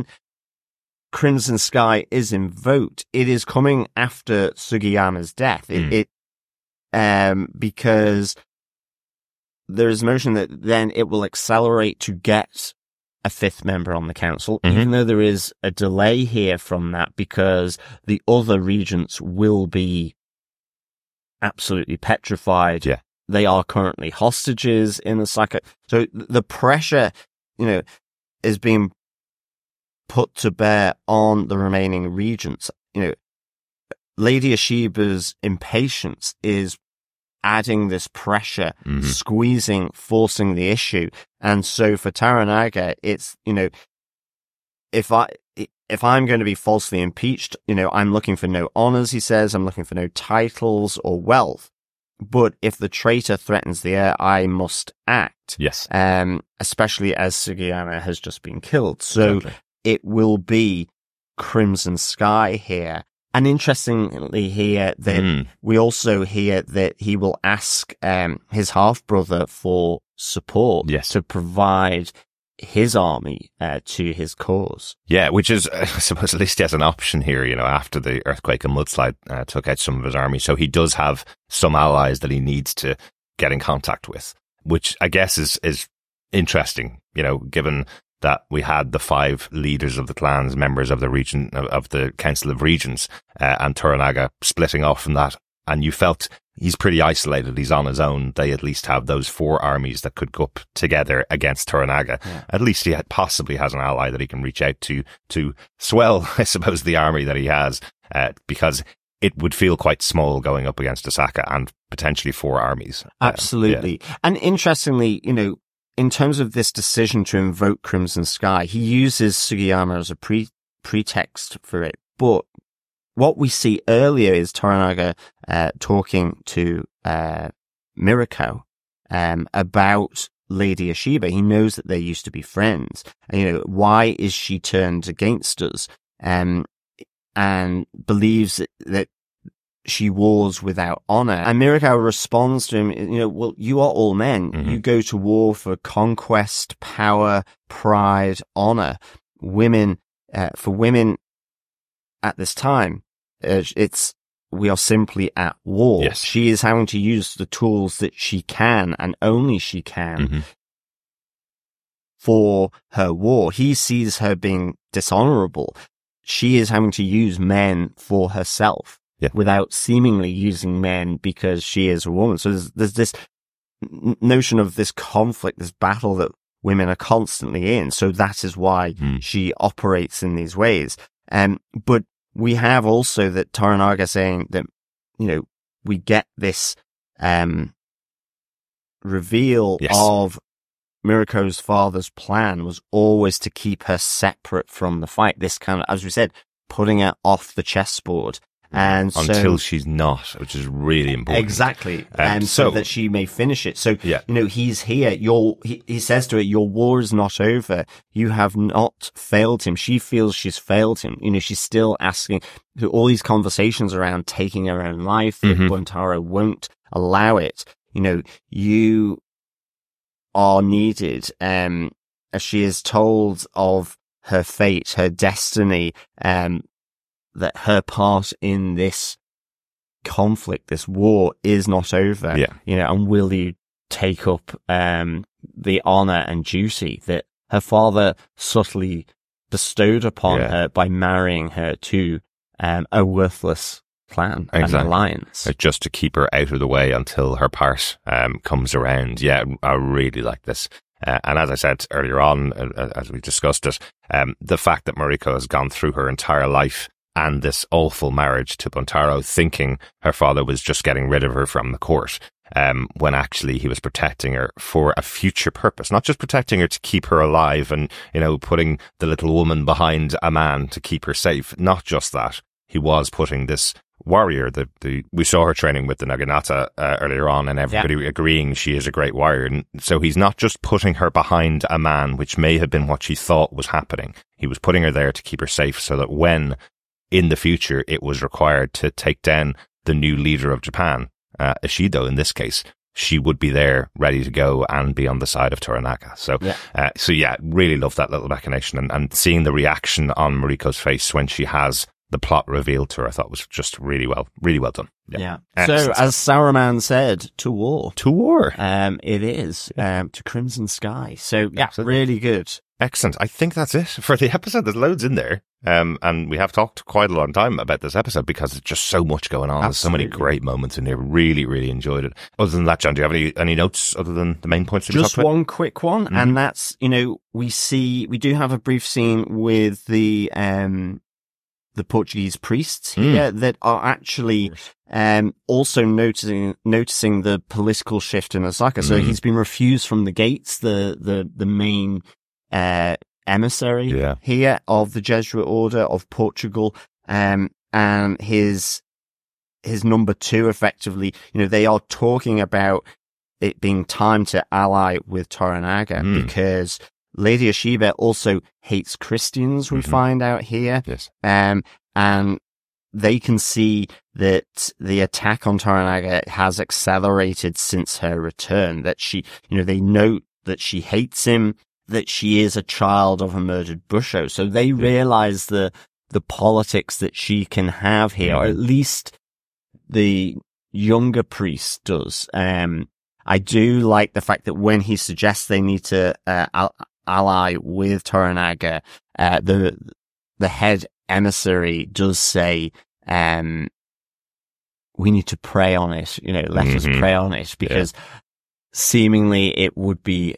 Crimson Sky is invoked, it is coming after Sugiyama's death. It, Mm. it um, because there is motion that then it will accelerate to get a fifth member on the council, Mhm. even though there is a delay here from that, because the other regents will be absolutely petrified. Yeah. They are currently hostages in Osaka. So th- the pressure, you know, is being put to bear on the remaining regents. You know, Lady Ashiba's impatience is adding this pressure, Mhm. squeezing, forcing the issue. And so for Toranaga, it's, you know, if I, if I'm going to be falsely impeached, you know, I'm looking for no honors, he says, I'm looking for no titles or wealth. But if the traitor threatens the heir, I must act. Yes. Um, especially as Sugiyama has just been killed. So Exactly. it will be Crimson Sky here. And interestingly here, that Mm. we also hear that he will ask um, his half-brother for support Yes. to provide his army uh, to his cause. Yeah, which is, I suppose, at least he has an option here, you know, after the earthquake and mudslide uh, took out some of his army. So he does have some allies that he needs to get in contact with, which I guess is, is interesting, you know, given that we had the five leaders of the clans, members of the region, of, of the Council of Regents, uh, and Toranaga splitting off from that. And you felt he's pretty isolated. He's on his own. They at least have those four armies that could go up together against Toranaga. Yeah. At least he had, possibly has an ally that he can reach out to, to swell, I suppose, the army that he has, uh, because it would feel quite small going up against Osaka and potentially four armies. Um, Absolutely. And interestingly, you know, in terms of this decision to invoke Crimson Sky, he uses Sugiyama as a pre- pretext for it. But what we see earlier is Toranaga uh, talking to uh, Mirako um, about Lady Ashiba. He knows that they used to be friends. And, you know, why is she turned against us? Um, and believes that, that she wars without honor. And Mirako responds to him, you know, well, you are all men. Mhm. You go to war for conquest, power, pride, honor. Women, uh, for women at this time, uh, it's, we are simply at war. Yes. She is having to use the tools that she can and only she can Mhm. for her war. He sees her being dishonorable. She is having to use men for herself. Yeah. Without seemingly using men because she is a woman. So there's, there's this n- notion of this conflict, this battle that women are constantly in. So that is why Mm. she operates in these ways. Um, but we have also that Toranaga saying that, you know, we get this, um, reveal Yes. of Mirako's father's plan was always to keep her separate from the fight. This kind of, as we said, putting her off the chessboard. And so, Until she's not, which is really important. exactly, Um, and so, so- that she may finish it. So, Yeah. you know, he's here. Your, he, he says to her, your war is not over. You have not failed him. She feels she's failed him. You know, she's still asking all these conversations around taking her own life. That Mhm. Buntaro won't allow it. You know, you are needed. Um, as she is told of her fate, her destiny, um, that her part in this conflict, this war, is not over. Yeah. You know, and will you take up um, the honor and duty that her father subtly bestowed upon Yeah. her by marrying her to um, a worthless plan, Exactly. an alliance. Uh, just to keep her out of the way until her part um, comes around. Yeah, I really like this. Uh, and as I said earlier on, uh, as we discussed it, um, the fact that Mariko has gone through her entire life and this awful marriage to Buntaro, thinking her father was just getting rid of her from the court, um, when actually he was protecting her for a future purpose, not just protecting her to keep her alive and, you know, putting the little woman behind a man to keep her safe. Not just that. He was putting this warrior, the, the we saw her training with the Naginata uh, earlier on, and everybody yeah. agreeing she is a great warrior. And so he's not just putting her behind a man, which may have been what she thought was happening. He was putting her there to keep her safe so that when in the future it was required to take down the new leader of Japan, uh, Ishido in this case, she would be there ready to go and be on the side of Toranaga. So, yeah. Uh, so yeah, really love that little machination, and, and seeing the reaction on Mariko's face when she has the plot revealed to her, I thought was just really well, really well done. Yeah. yeah. So, as Saruman said, to war. To war. Um, it is, um, to Crimson Sky. So, yeah, Absolutely. really good. Excellent. I think that's it for the episode. There's loads in there. Um, and we have talked quite a long time about this episode because there's just so much going on. Absolutely. There's so many great moments in there. Really, really enjoyed it. Other than that, John, do you have any, any notes other than the main points that we talked about? Just one quick one. Mm-hmm. And that's, you know, we see, we do have a brief scene with the, um, the Portuguese priests here mm. that are actually um, also noticing noticing the political shift in Osaka. Mm. So he's been refused from the gates, the the the main uh, emissary yeah. here of the Jesuit order of Portugal, um, and his his number two, effectively, you know, they are talking about it being time to ally with Toranaga mm. because Lady Ishiba also hates Christians, we mm-hmm. find out here. Yes. Um, and they can see that the attack on Toranaga has accelerated since her return, that she, you know, they note that she hates him, that she is a child of a murdered Busho. So they yeah. realize the, the politics that she can have here, mm-hmm. or at least the younger priest does. Um, I do like the fact that when he suggests they need to, uh, al- ally with Toranaga, uh, the, the head emissary does say, um, we need to pray on it, you know, let mm-hmm. us pray on it, because yeah. seemingly it would be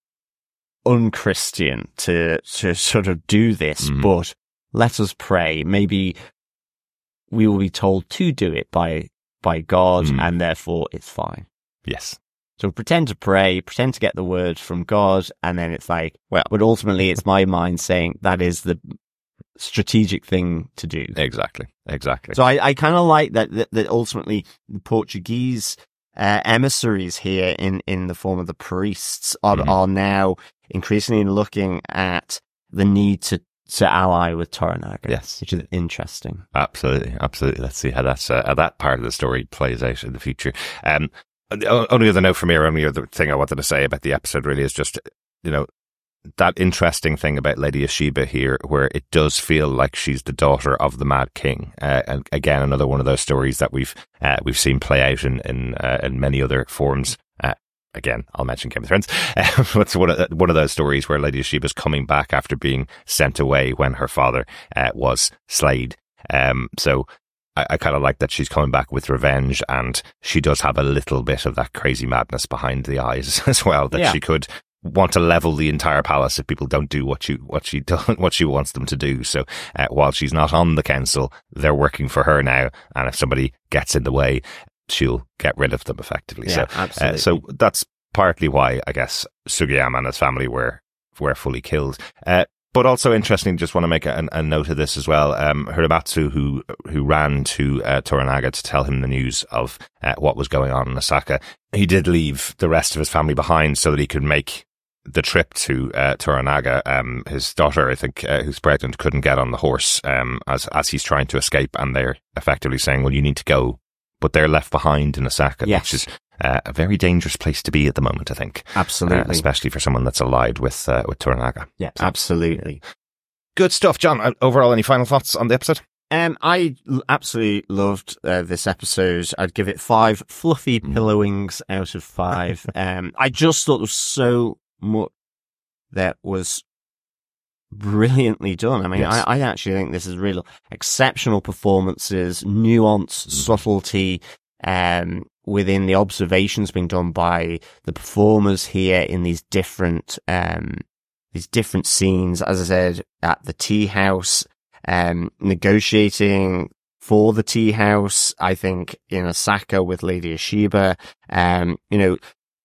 unchristian to, to sort of do this, mm-hmm. but let us pray. Maybe we will be told to do it by, by God, mm-hmm. and therefore it's fine. Yes. So pretend to pray, pretend to get the word from God, and then it's like, well, but ultimately it's my mind saying that is the strategic thing to do. Exactly, exactly. So I, I kind of like that, that, that ultimately the Portuguese uh, emissaries here in, in the form of the priests are, mm-hmm. are now increasingly looking at the need to, to ally with Toranaga. Yes. Which is interesting. Absolutely, absolutely. Let's see how that's, uh, how that part of the story plays out in the future. Um, The only other note from me, or only other thing I wanted to say about the episode really is just, you know, that interesting thing about Lady Ishiba here, where it does feel like she's the daughter of the Mad King. Uh, and again, another one of those stories that we've uh, we've seen play out in in, uh, in many other forms. Uh, again, I'll mention Game of Thrones. Uh, it's one of one of those stories where Lady Ishiba's coming back after being sent away when her father uh, was slayed. Um, so. I, I kind of like that she's coming back with revenge, and she does have a little bit of that crazy madness behind the eyes as well, that yeah. she could want to level the entire palace if people don't do what she what she do, what she wants them to do. So uh, while she's not on the council, they're working for her now, and if somebody gets in the way, she'll get rid of them effectively. Yeah, so absolutely. Uh, so that's partly why I guess Sugiyama and his family were were fully killed. Uh, But also interesting, just want to make a, a note of this as well. Um, Hiramatsu, who who ran to uh, Toranaga to tell him the news of uh, what was going on in Osaka, he did leave the rest of his family behind so that he could make the trip to uh, Toranaga. Um, his daughter, I think, uh, who's pregnant, couldn't get on the horse um, as as he's trying to escape, and they're effectively saying, "Well, you need to go," but they're left behind in Osaka, yes. which is uh, a very dangerous place to be at the moment, I think. Absolutely. Uh, especially for someone that's allied with, uh, with Toranaga. Yeah, so. Absolutely. Good stuff, John. Uh, overall, any final thoughts on the episode? Um, I l- absolutely loved uh, this episode. I'd give it five fluffy Mm. pillowings out of five. um, I just thought there was so much that was brilliantly done. I mean, Yes. I, I actually think this is real exceptional performances, nuance, Mm. subtlety, um, within the observations being done by the performers here in these different, um, these different scenes. As I said, at the tea house, um, negotiating for the tea house. I think in Osaka with Lady Ashiba, um, you know,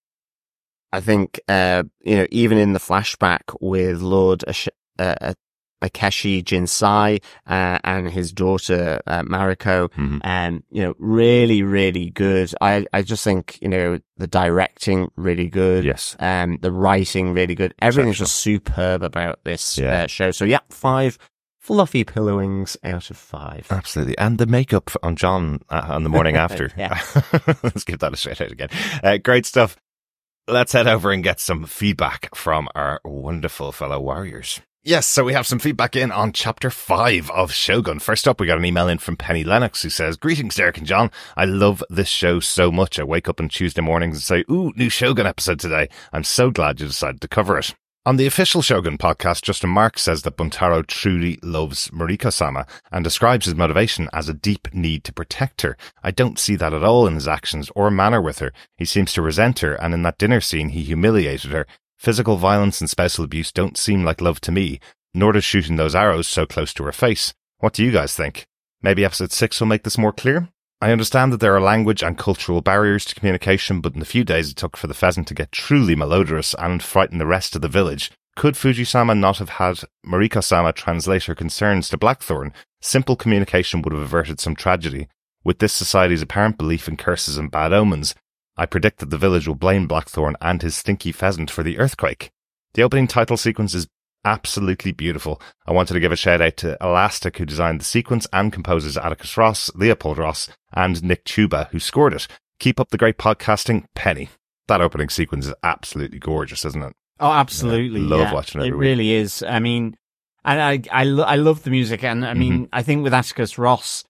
I think, uh, you know, even in the flashback with Lord Ash- uh, Akeshi Jinsai, uh, and his daughter, uh, Mariko, Mhm. um, you know, really, really good. I, I just think, you know, the directing really good. Yes. Um, the writing really good. Everything's just superb about this Yeah. uh, show. So yeah, five fluffy pillowings out of five. Absolutely. And the makeup on John uh, on the morning after. Yeah. Let's give that a shout out again. Uh, great stuff. Let's head over and get some feedback from our wonderful fellow warriors. Yes, so we have some feedback in on chapter five of Shogun. First up, we got an email in from Penny Lennox who says, "Greetings, Derek and John. I love this show so much. I wake up on Tuesday mornings and say, ooh, new Shogun episode today. I'm so glad you decided to cover it." On the official Shogun podcast, Justin Marks says that Buntaro truly loves Mariko-sama and describes his motivation as a deep need to protect her. I don't see that at all in his actions or manner with her. He seems to resent her, and in that dinner scene he humiliated her. Physical violence and spousal abuse don't seem like love to me, nor does shooting those arrows so close to her face. What do you guys think? Maybe episode six will make this more clear? I understand that there are language and cultural barriers to communication, but in the few days it took for the pheasant to get truly malodorous and frighten the rest of the village, could Fuji-sama not have had Mariko-sama translate her concerns to Blackthorn? Simple communication would have averted some tragedy. With this society's apparent belief in curses and bad omens, I predict that the village will blame Blackthorn and his stinky pheasant for the earthquake. The opening title sequence is absolutely beautiful. I wanted to give a shout out to Elastic, who designed the sequence, and composers Atticus Ross, Leopold Ross, and Nick Chuba, who scored it. Keep up the great podcasting, Penny. That opening sequence is absolutely gorgeous, isn't it? Oh, absolutely. Yeah, love yeah. watching it every It week. really is. I mean, and I, I, lo- I love the music. And I mean, Mm-hmm. I think with Atticus Ross,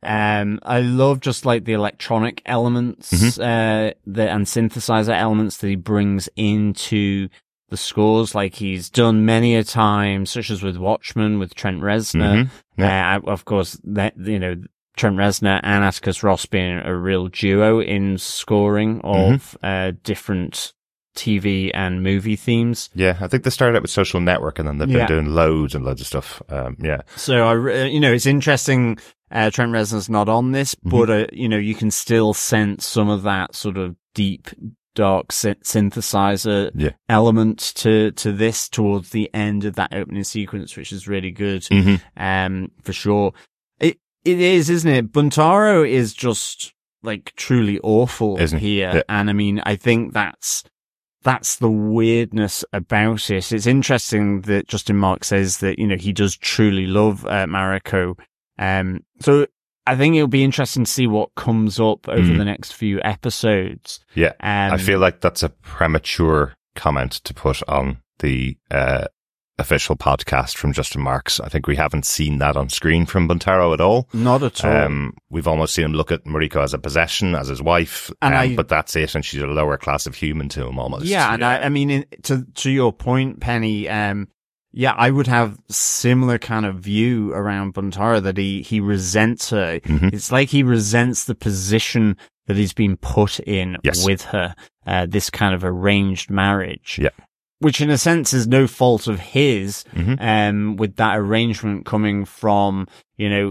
um, I love just like the electronic elements, Mm-hmm. uh, the, and synthesizer elements that he brings into the scores, like he's done many a time, such as with Watchmen, with Trent Reznor. Mm-hmm. Yeah. Uh, of course, that, you know, Trent Reznor and Atticus Ross being a real duo in scoring of, Mm-hmm. uh, different T V and movie themes. Yeah, I think they started out with Social Network, and then they've Yeah. been doing loads and loads of stuff. Um, yeah. So I, re- you know, it's interesting. Uh, Trent Reznor's not on this, Mm-hmm. but uh, you know, you can still sense some of that sort of deep, dark sy- synthesizer Yeah. element to to this towards the end of that opening sequence, which is really good. Mm-hmm. Um, for sure, it it is, isn't it? Buntaro is just like truly awful Isn't he? here, Yeah. and I mean, I think that's. That's the weirdness about it. It's interesting that Justin Mark says that, you know, he does truly love uh, Mariko. Um, so I think it'll be interesting to see what comes up over Mhm. the next few episodes. Yeah. Um, I feel like that's a premature comment to put on the uh, official podcast from Justin Marks. I think we haven't seen that on screen from Buntaro at all. Not at all. Um, we've almost seen him look at Mariko as a possession, as his wife, And um, I- but that's it, and she's a lower class of human to him almost. yeah, and I, I mean, in, to to your point, Penny, um, yeah, I would have similar kind of view around Buntaro, that he, he resents her. Mhm. It's like he resents the position that he's been put in Yes. with her, uh, this kind of arranged marriage. Yeah. Which in a sense is no fault of his, Mhm. um, with that arrangement coming from, you know,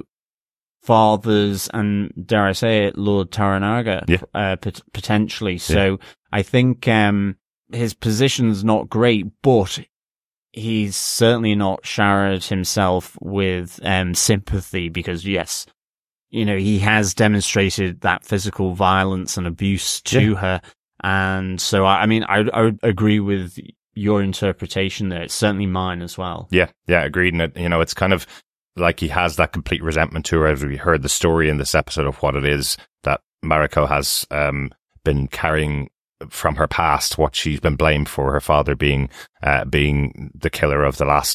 fathers and, dare I say it, Lord Toranaga, Yeah. uh, pot- potentially. So I think, um, his position's not great, but he's certainly not showered himself with, um, sympathy, because yes, you know, he has demonstrated that physical violence and abuse to Yeah. her. And so, I, I mean, I, I would agree with your interpretation there. It's certainly mine as well. Yeah, yeah, agreed. And, it, you know, it's kind of like he has that complete resentment to her, as we heard the story in this episode of what it is that Mariko has um, been carrying from her past, what she's been blamed for, her father being uh, being the killer of the last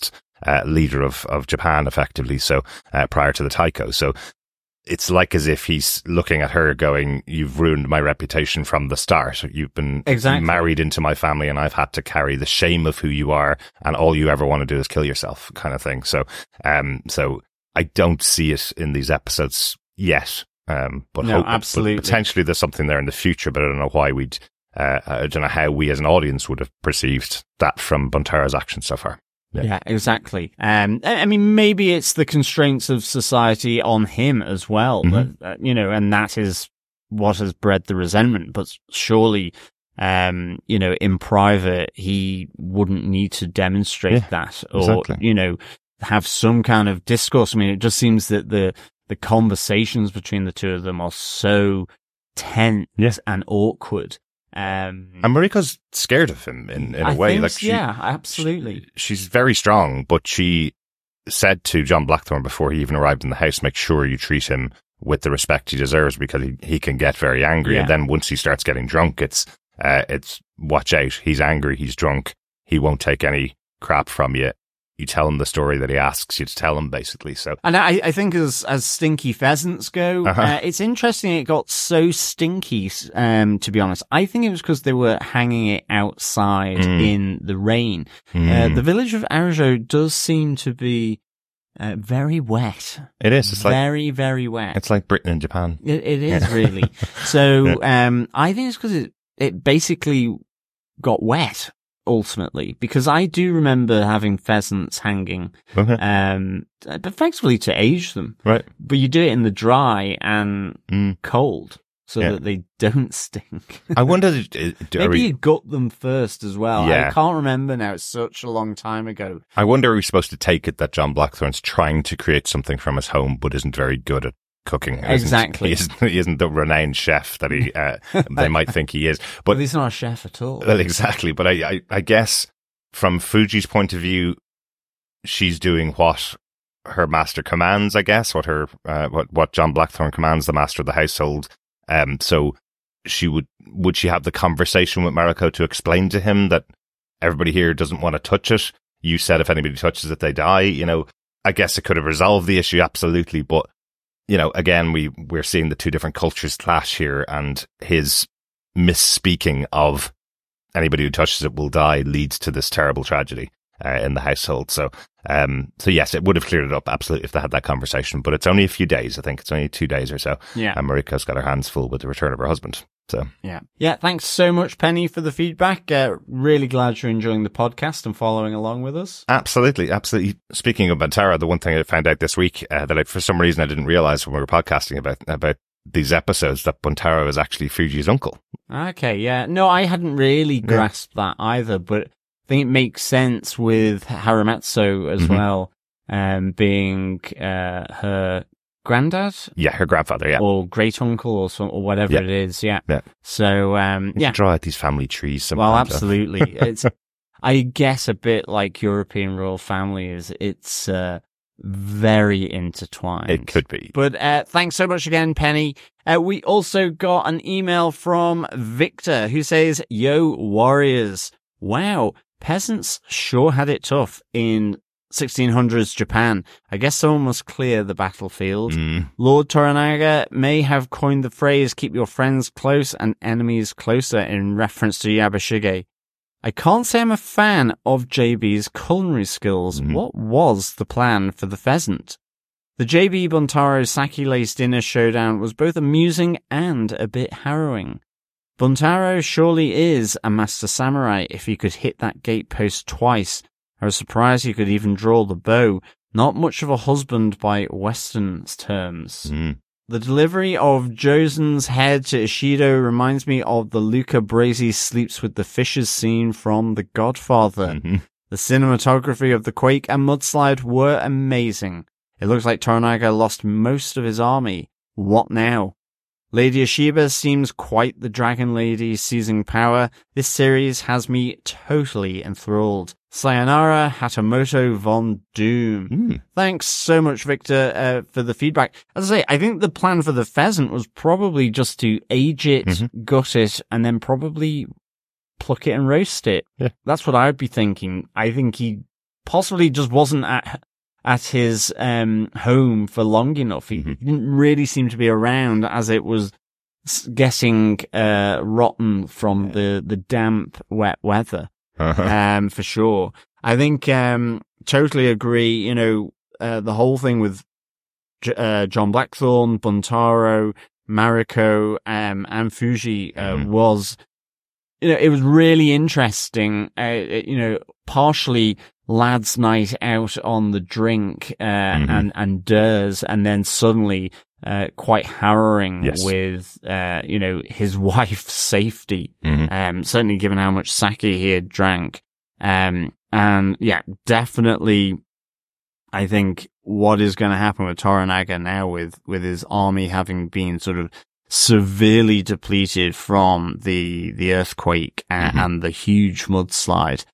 uh, leader of, of Japan, effectively. So uh, prior to the Taiko. So it's like as if he's looking at her going, you've ruined my reputation from the start. You've been exactly. married into my family and I've had to carry the shame of who you are, and all you ever want to do is kill yourself, kind of thing. So, um, so I don't see it in these episodes yet. Um, but, no, hope, absolutely. but potentially there's something there in the future, but I don't know why we'd, uh, I don't know how we as an audience would have perceived that from Buntaro's actions so far. Yeah. yeah, exactly. Um, I mean, maybe it's the constraints of society on him as well, mm-hmm. but, uh, you know, and that is what has bred the resentment. But surely, um, you know, in private, he wouldn't need to demonstrate yeah, that or, exactly. you know, have some kind of discourse. I mean, it just seems that the, the conversations between the two of them are so tense yeah. and awkward. Um, and Mariko's scared of him in, in a I way. Think, like she, yeah, absolutely. She, she's very strong, but she said to John Blackthorne before he even arrived in the house, make sure you treat him with the respect he deserves, because he, he can get very angry. Yeah. And then once he starts getting drunk, it's, uh, it's watch out. He's angry. He's drunk. He won't take any crap from you. You tell him the story that he asks you to tell him, basically. So, and I, I think as as stinky pheasants go, uh-huh. uh, it's interesting it got so stinky. Um, to be honest, I think it was because they were hanging it outside mm. in the rain. Mm. Uh, the village of Arajo does seem to be uh, very wet. It is. It's very, like, very wet. It's like Britain and Japan. It, it is really. So, um, I think it's because it it basically got wet. Ultimately, because I do remember having pheasants hanging, okay. um, effectively to age them. Right. But you do it in the dry and mm. cold so yeah. that they don't stink. I wonder, do, maybe we, you gut them first as well. Yeah. I can't remember now. It's such a long time ago. I wonder, are we supposed to take it that John Blackthorne's trying to create something from his home, but isn't very good at cooking? Exactly. He isn't, he isn't the renowned chef that he uh, they might think he is. But well, he's not a chef at all. Well, exactly. But I, I, I guess from Fuji's point of view, she's doing what her master commands. I guess what her uh, what what John Blackthorne commands, the master of the household. Um, so she would would she have the conversation with Mariko to explain to him that everybody here doesn't want to touch it? You said if anybody touches it, they die. You know, I guess it could have resolved the issue, absolutely, but. You know, again, we, we're seeing the two different cultures clash here, and his misspeaking of anybody who touches it will die leads to this terrible tragedy uh, in the household. So, um, so yes, it would have cleared it up, absolutely, if they had that conversation, but it's only a few days. I think it's only two days or so. Yeah. And Mariko's got her hands full with the return of her husband. So, yeah. Yeah. Thanks so much, Penny, for the feedback. Uh, really glad you're enjoying the podcast and following along with us. Absolutely. Absolutely. Speaking of Buntaro, the one thing I found out this week uh, that I, for some reason I didn't realize when we were podcasting about, about these episodes, that Buntaro is actually Fuji's uncle. Okay. Yeah. No, I hadn't really grasped yeah. that either, but I think it makes sense with Haramatsu as mm-hmm. well, um, being, uh, her granddad? Yeah, her grandfather, yeah. Or great uncle or some, or whatever yeah. it is, yeah. yeah. So, um, you yeah. draw out these family trees sometimes. Well, absolutely. It's, I guess, a bit like European royal families. It's, uh, very intertwined. It could be. But, uh, thanks so much again, Penny. Uh, we also got an email from Victor who says, Yo, warriors. Wow, peasants sure had it tough in sixteen hundreds Japan. I guess someone must clear the battlefield. Mm. Lord Toranaga may have coined the phrase, keep your friends close and enemies closer, in reference to Yabashige. I can't say I'm a fan of J B's culinary skills. Mm. What was the plan for the pheasant? The J B Buntaro sake-laced dinner showdown was both amusing and a bit harrowing. Buntaro surely is a master samurai if he could hit that gatepost twice. I was surprised he could even draw the bow. Not much of a husband by Western terms. Mm. The delivery of Josen's head to Ishido reminds me of the Luca Brasi sleeps with the fishes scene from The Godfather. Mm-hmm. The cinematography of the quake and mudslide were amazing. It looks like Toranaga lost most of his army. What now? Lady Ashiba seems quite the dragon lady seizing power. This series has me totally enthralled. Sayonara, Hatamoto von Doom. Mm. Thanks so much, Victor, uh, for the feedback. As I say, I think the plan for the pheasant was probably just to age it, mm-hmm. gut it, and then probably pluck it and roast it. Yeah. That's what I'd be thinking. I think he possibly just wasn't at at his um home for long enough. He mm-hmm. didn't really seem to be around as it was getting uh rotten from yeah. the the damp, wet weather. Uh-huh. Um, for sure. I think um totally agree. You know, uh, the whole thing with J- uh, John Blackthorne, Buntaro, Mariko, um, and Fuji uh, mm. was, you know, it was really interesting. Uh, you know, partially lads' night out on the drink uh, mm-hmm. and and Durs, and then suddenly uh, quite harrowing yes. with uh, you know, his wife's safety. Mm-hmm. Um, certainly given how much sake he had drank. Um, and yeah, definitely. I think what is going to happen with Toranaga now with, with his army having been sort of severely depleted from the, the earthquake and, mm-hmm. and the huge mudslide,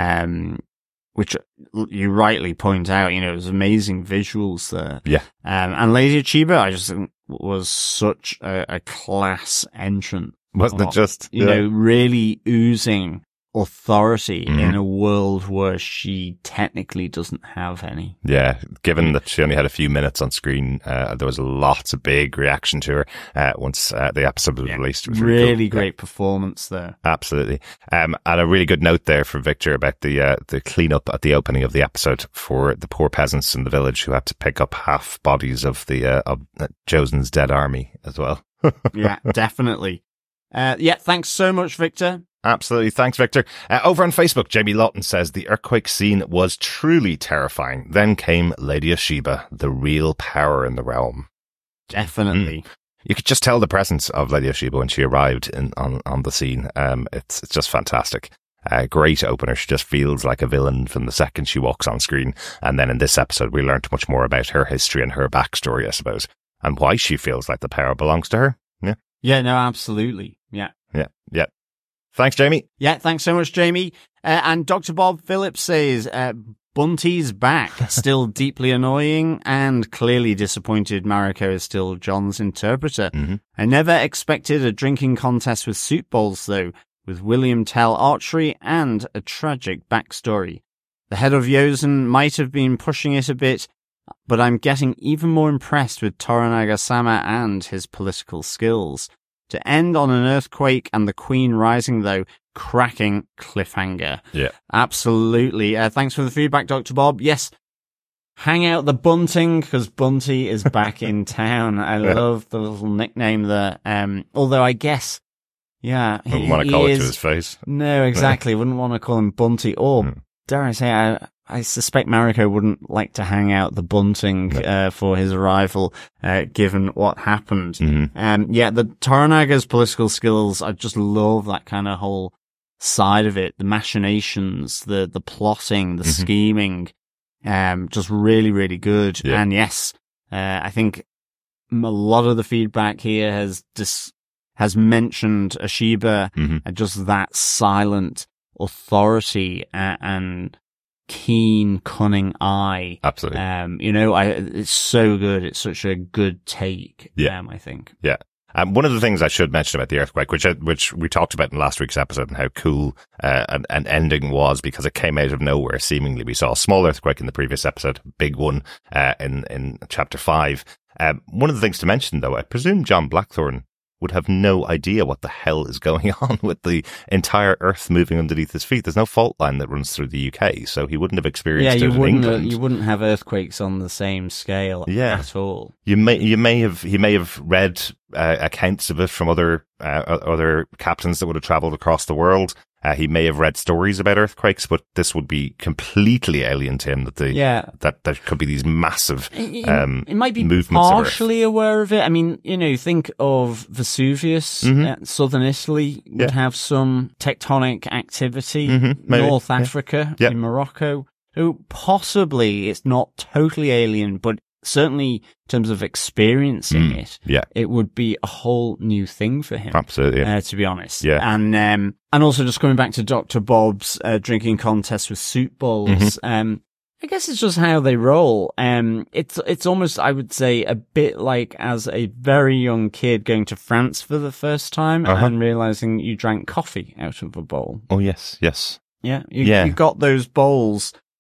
um, which you rightly point out, you know, it was amazing visuals there. Yeah. Um, and Lady Chiba, I just think was such a, a class entrant. Wasn't it just, you yeah. know, really oozing authority mm-hmm. in a world where she technically doesn't have any. Yeah, given that she only had a few minutes on screen, uh, there was lots of big reaction to her uh, once uh, the episode was yeah. released. It was really, really cool. great yeah. performance there. Absolutely. Um, and a really good note there from Victor about the uh, the cleanup at the opening of the episode for the poor peasants in the village who had to pick up half bodies of the uh, of Josen's dead army as well. Yeah, definitely. Uh, yeah, thanks so much, Victor. Absolutely. Thanks, Victor. Uh, over on Facebook, Jamie Lawton says the earthquake scene was truly terrifying. Then came Lady Oshiba, the real power in the realm. Definitely. Mm. You could just tell the presence of Lady Oshiba when she arrived in, on, on the scene. Um, it's, it's just fantastic. Uh, great opener. She just feels like a villain from the second she walks on screen. And then in this episode, we learned much more about her history and her backstory, I suppose, and why she feels like the power belongs to her. Yeah. Yeah, no, absolutely. Yeah. Yeah. Yeah. Thanks, Jamie. Yeah, thanks so much, Jamie. Uh, and Doctor Bob Phillips says, uh, Bunty's back, still deeply annoying and clearly disappointed Mariko is still John's interpreter. Mm-hmm. I never expected a drinking contest with soup bowls, though, with William Tell archery and a tragic backstory. The head of Yosen might have been pushing it a bit, but I'm getting even more impressed with Toranaga-sama and his political skills. To end on an earthquake and the Queen rising, though, cracking cliffhanger. Yeah. Absolutely. Uh, thanks for the feedback, Doctor Bob. Yes, hang out the bunting, because Bunty is back in town. I yeah. love the little nickname there. Um, although I guess, yeah. I wouldn't want to call it is, to his face. No, exactly. Wouldn't want to call him Bunty. Or, mm. dare I say, I... I suspect Mariko wouldn't like to hang out the bunting no. uh, for his arrival, uh, given what happened. Mm-hmm. Um, yeah, the Toranaga's political skills, I just love that kind of whole side of it. The machinations, the the plotting, the mm-hmm. scheming, um, just really, really good. Yeah. And yes, uh, I think a lot of the feedback here has dis- has mentioned Oshiba, mm-hmm. and just that silent authority uh, and keen, cunning eye. Absolutely. Um, you know, I, it's so good. It's such a good take. Yeah. Um, I think. Yeah. Um, one of the things I should mention about the earthquake, which I, which we talked about in last week's episode, and how cool uh, an, an ending was because it came out of nowhere. Seemingly, we saw a small earthquake in the previous episode, big one uh, in in chapter five. Um, one of the things to mention, though, I presume John Blackthorne would have no idea what the hell is going on with the entire Earth moving underneath his feet. There's no fault line that runs through the U K, so he wouldn't have experienced yeah, you it in wouldn't England. Have, you wouldn't have earthquakes on the same scale yeah. at all. You may, you may have, he may have read uh, accounts of it from other uh, other captains that would have travelled across the world. Uh, he may have read stories about earthquakes, but this would be completely alien to him. That the yeah. that there could be these massive it, um, it might be movements partially of aware of it. I mean, you know, think of Vesuvius. Mm-hmm. Uh, southern Italy would yeah. have some tectonic activity. Mm-hmm. North Africa, yeah. in Morocco. So possibly it's not totally alien, but certainly in terms of experiencing mm, it, yeah. it would be a whole new thing for him. Absolutely. Uh, to be honest. Yeah. And, um, and also just coming back to Doctor Bob's, uh, drinking contest with soup bowls, mm-hmm. um, I guess it's just how they roll. Um, it's, it's almost, I would say, a bit like as a very young kid going to France for the first time uh-huh. and realizing you drank coffee out of a bowl. Oh, yes, yes. Yeah. You, yeah. you got those bowls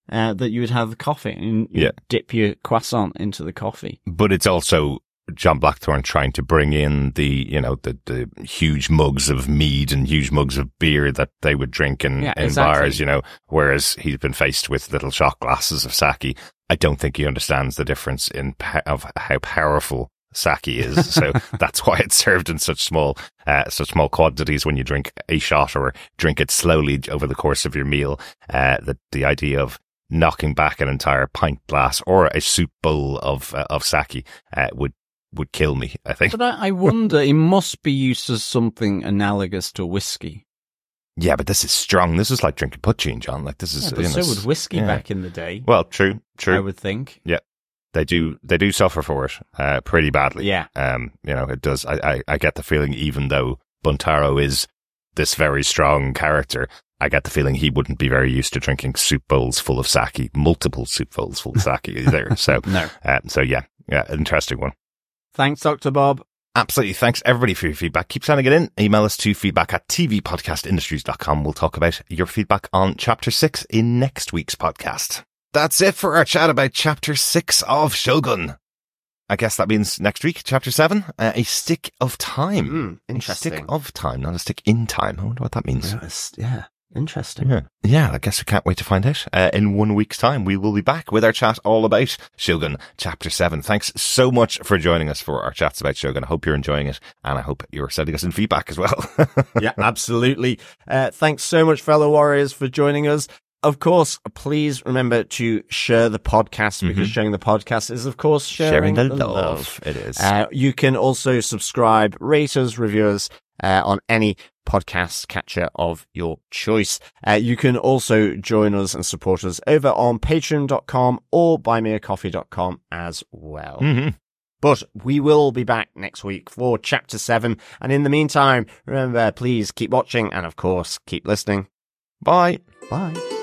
uh, that you would have the coffee and you Yeah. dip your croissant into the coffee. But it's also John Blackthorne trying to bring in the, you know, the, the huge mugs of mead and huge mugs of beer that they would drink in, Yeah, in exactly. bars, you know, whereas he's been faced with little shot glasses of sake. I don't think he understands the difference in po- of how powerful sake is. So that's why it's served in such small, uh, such small quantities when you drink a shot or drink it slowly over the course of your meal. Uh, the, the idea of knocking back an entire pint glass or a soup bowl of, uh, of sake, uh, would, would kill me, I think. But I, I wonder, it must be used as something analogous to whiskey. Yeah, but this is strong. This is like drinking poutine, John. Like this is, Yeah, but you know, so would whiskey yeah. back in the day. Well, true, true. I would think. Yeah. They do, they do suffer for it, uh, pretty badly. Yeah. Um, you know, it does. I, I, I get the feeling, even though Buntaro is this very strong character, I get the feeling he wouldn't be very used to drinking soup bowls full of sake, multiple soup bowls full of sake either. So, No. uh, so yeah, yeah, interesting one. Thanks, Doctor Bob. Absolutely. Thanks everybody for your feedback. Keep sending it in. Email us to feedback at t v podcast industries dot com. We'll talk about your feedback on chapter six in next week's podcast. That's it for our chat about chapter six of Shogun. I guess that means next week, chapter seven, uh, a stick of time. Mm, A interesting. stick of time, not a stick in time. I wonder what that means. Yes, yeah, interesting. Yeah. yeah, I guess we can't wait to find out. Uh, in one week's time, we will be back with our chat all about Shogun Chapter seven. Thanks so much for joining us for our chats about Shogun. I hope you're enjoying it, and I hope you're sending us in feedback as well. Yeah, absolutely. Uh, thanks so much, fellow warriors, for joining us. Of course, please remember to share the podcast, because Mhm. sharing the podcast is, of course, sharing, the, the love. love. It is. Uh, you can also subscribe, rate us, review us uh, on any podcast catcher of your choice. Uh, you can also join us and support us over on patreon dot com or buy me a coffee dot com as well. Mhm. But we will be back next week for chapter seven. And in the meantime, remember, please keep watching and, of course, keep listening. Bye. Bye.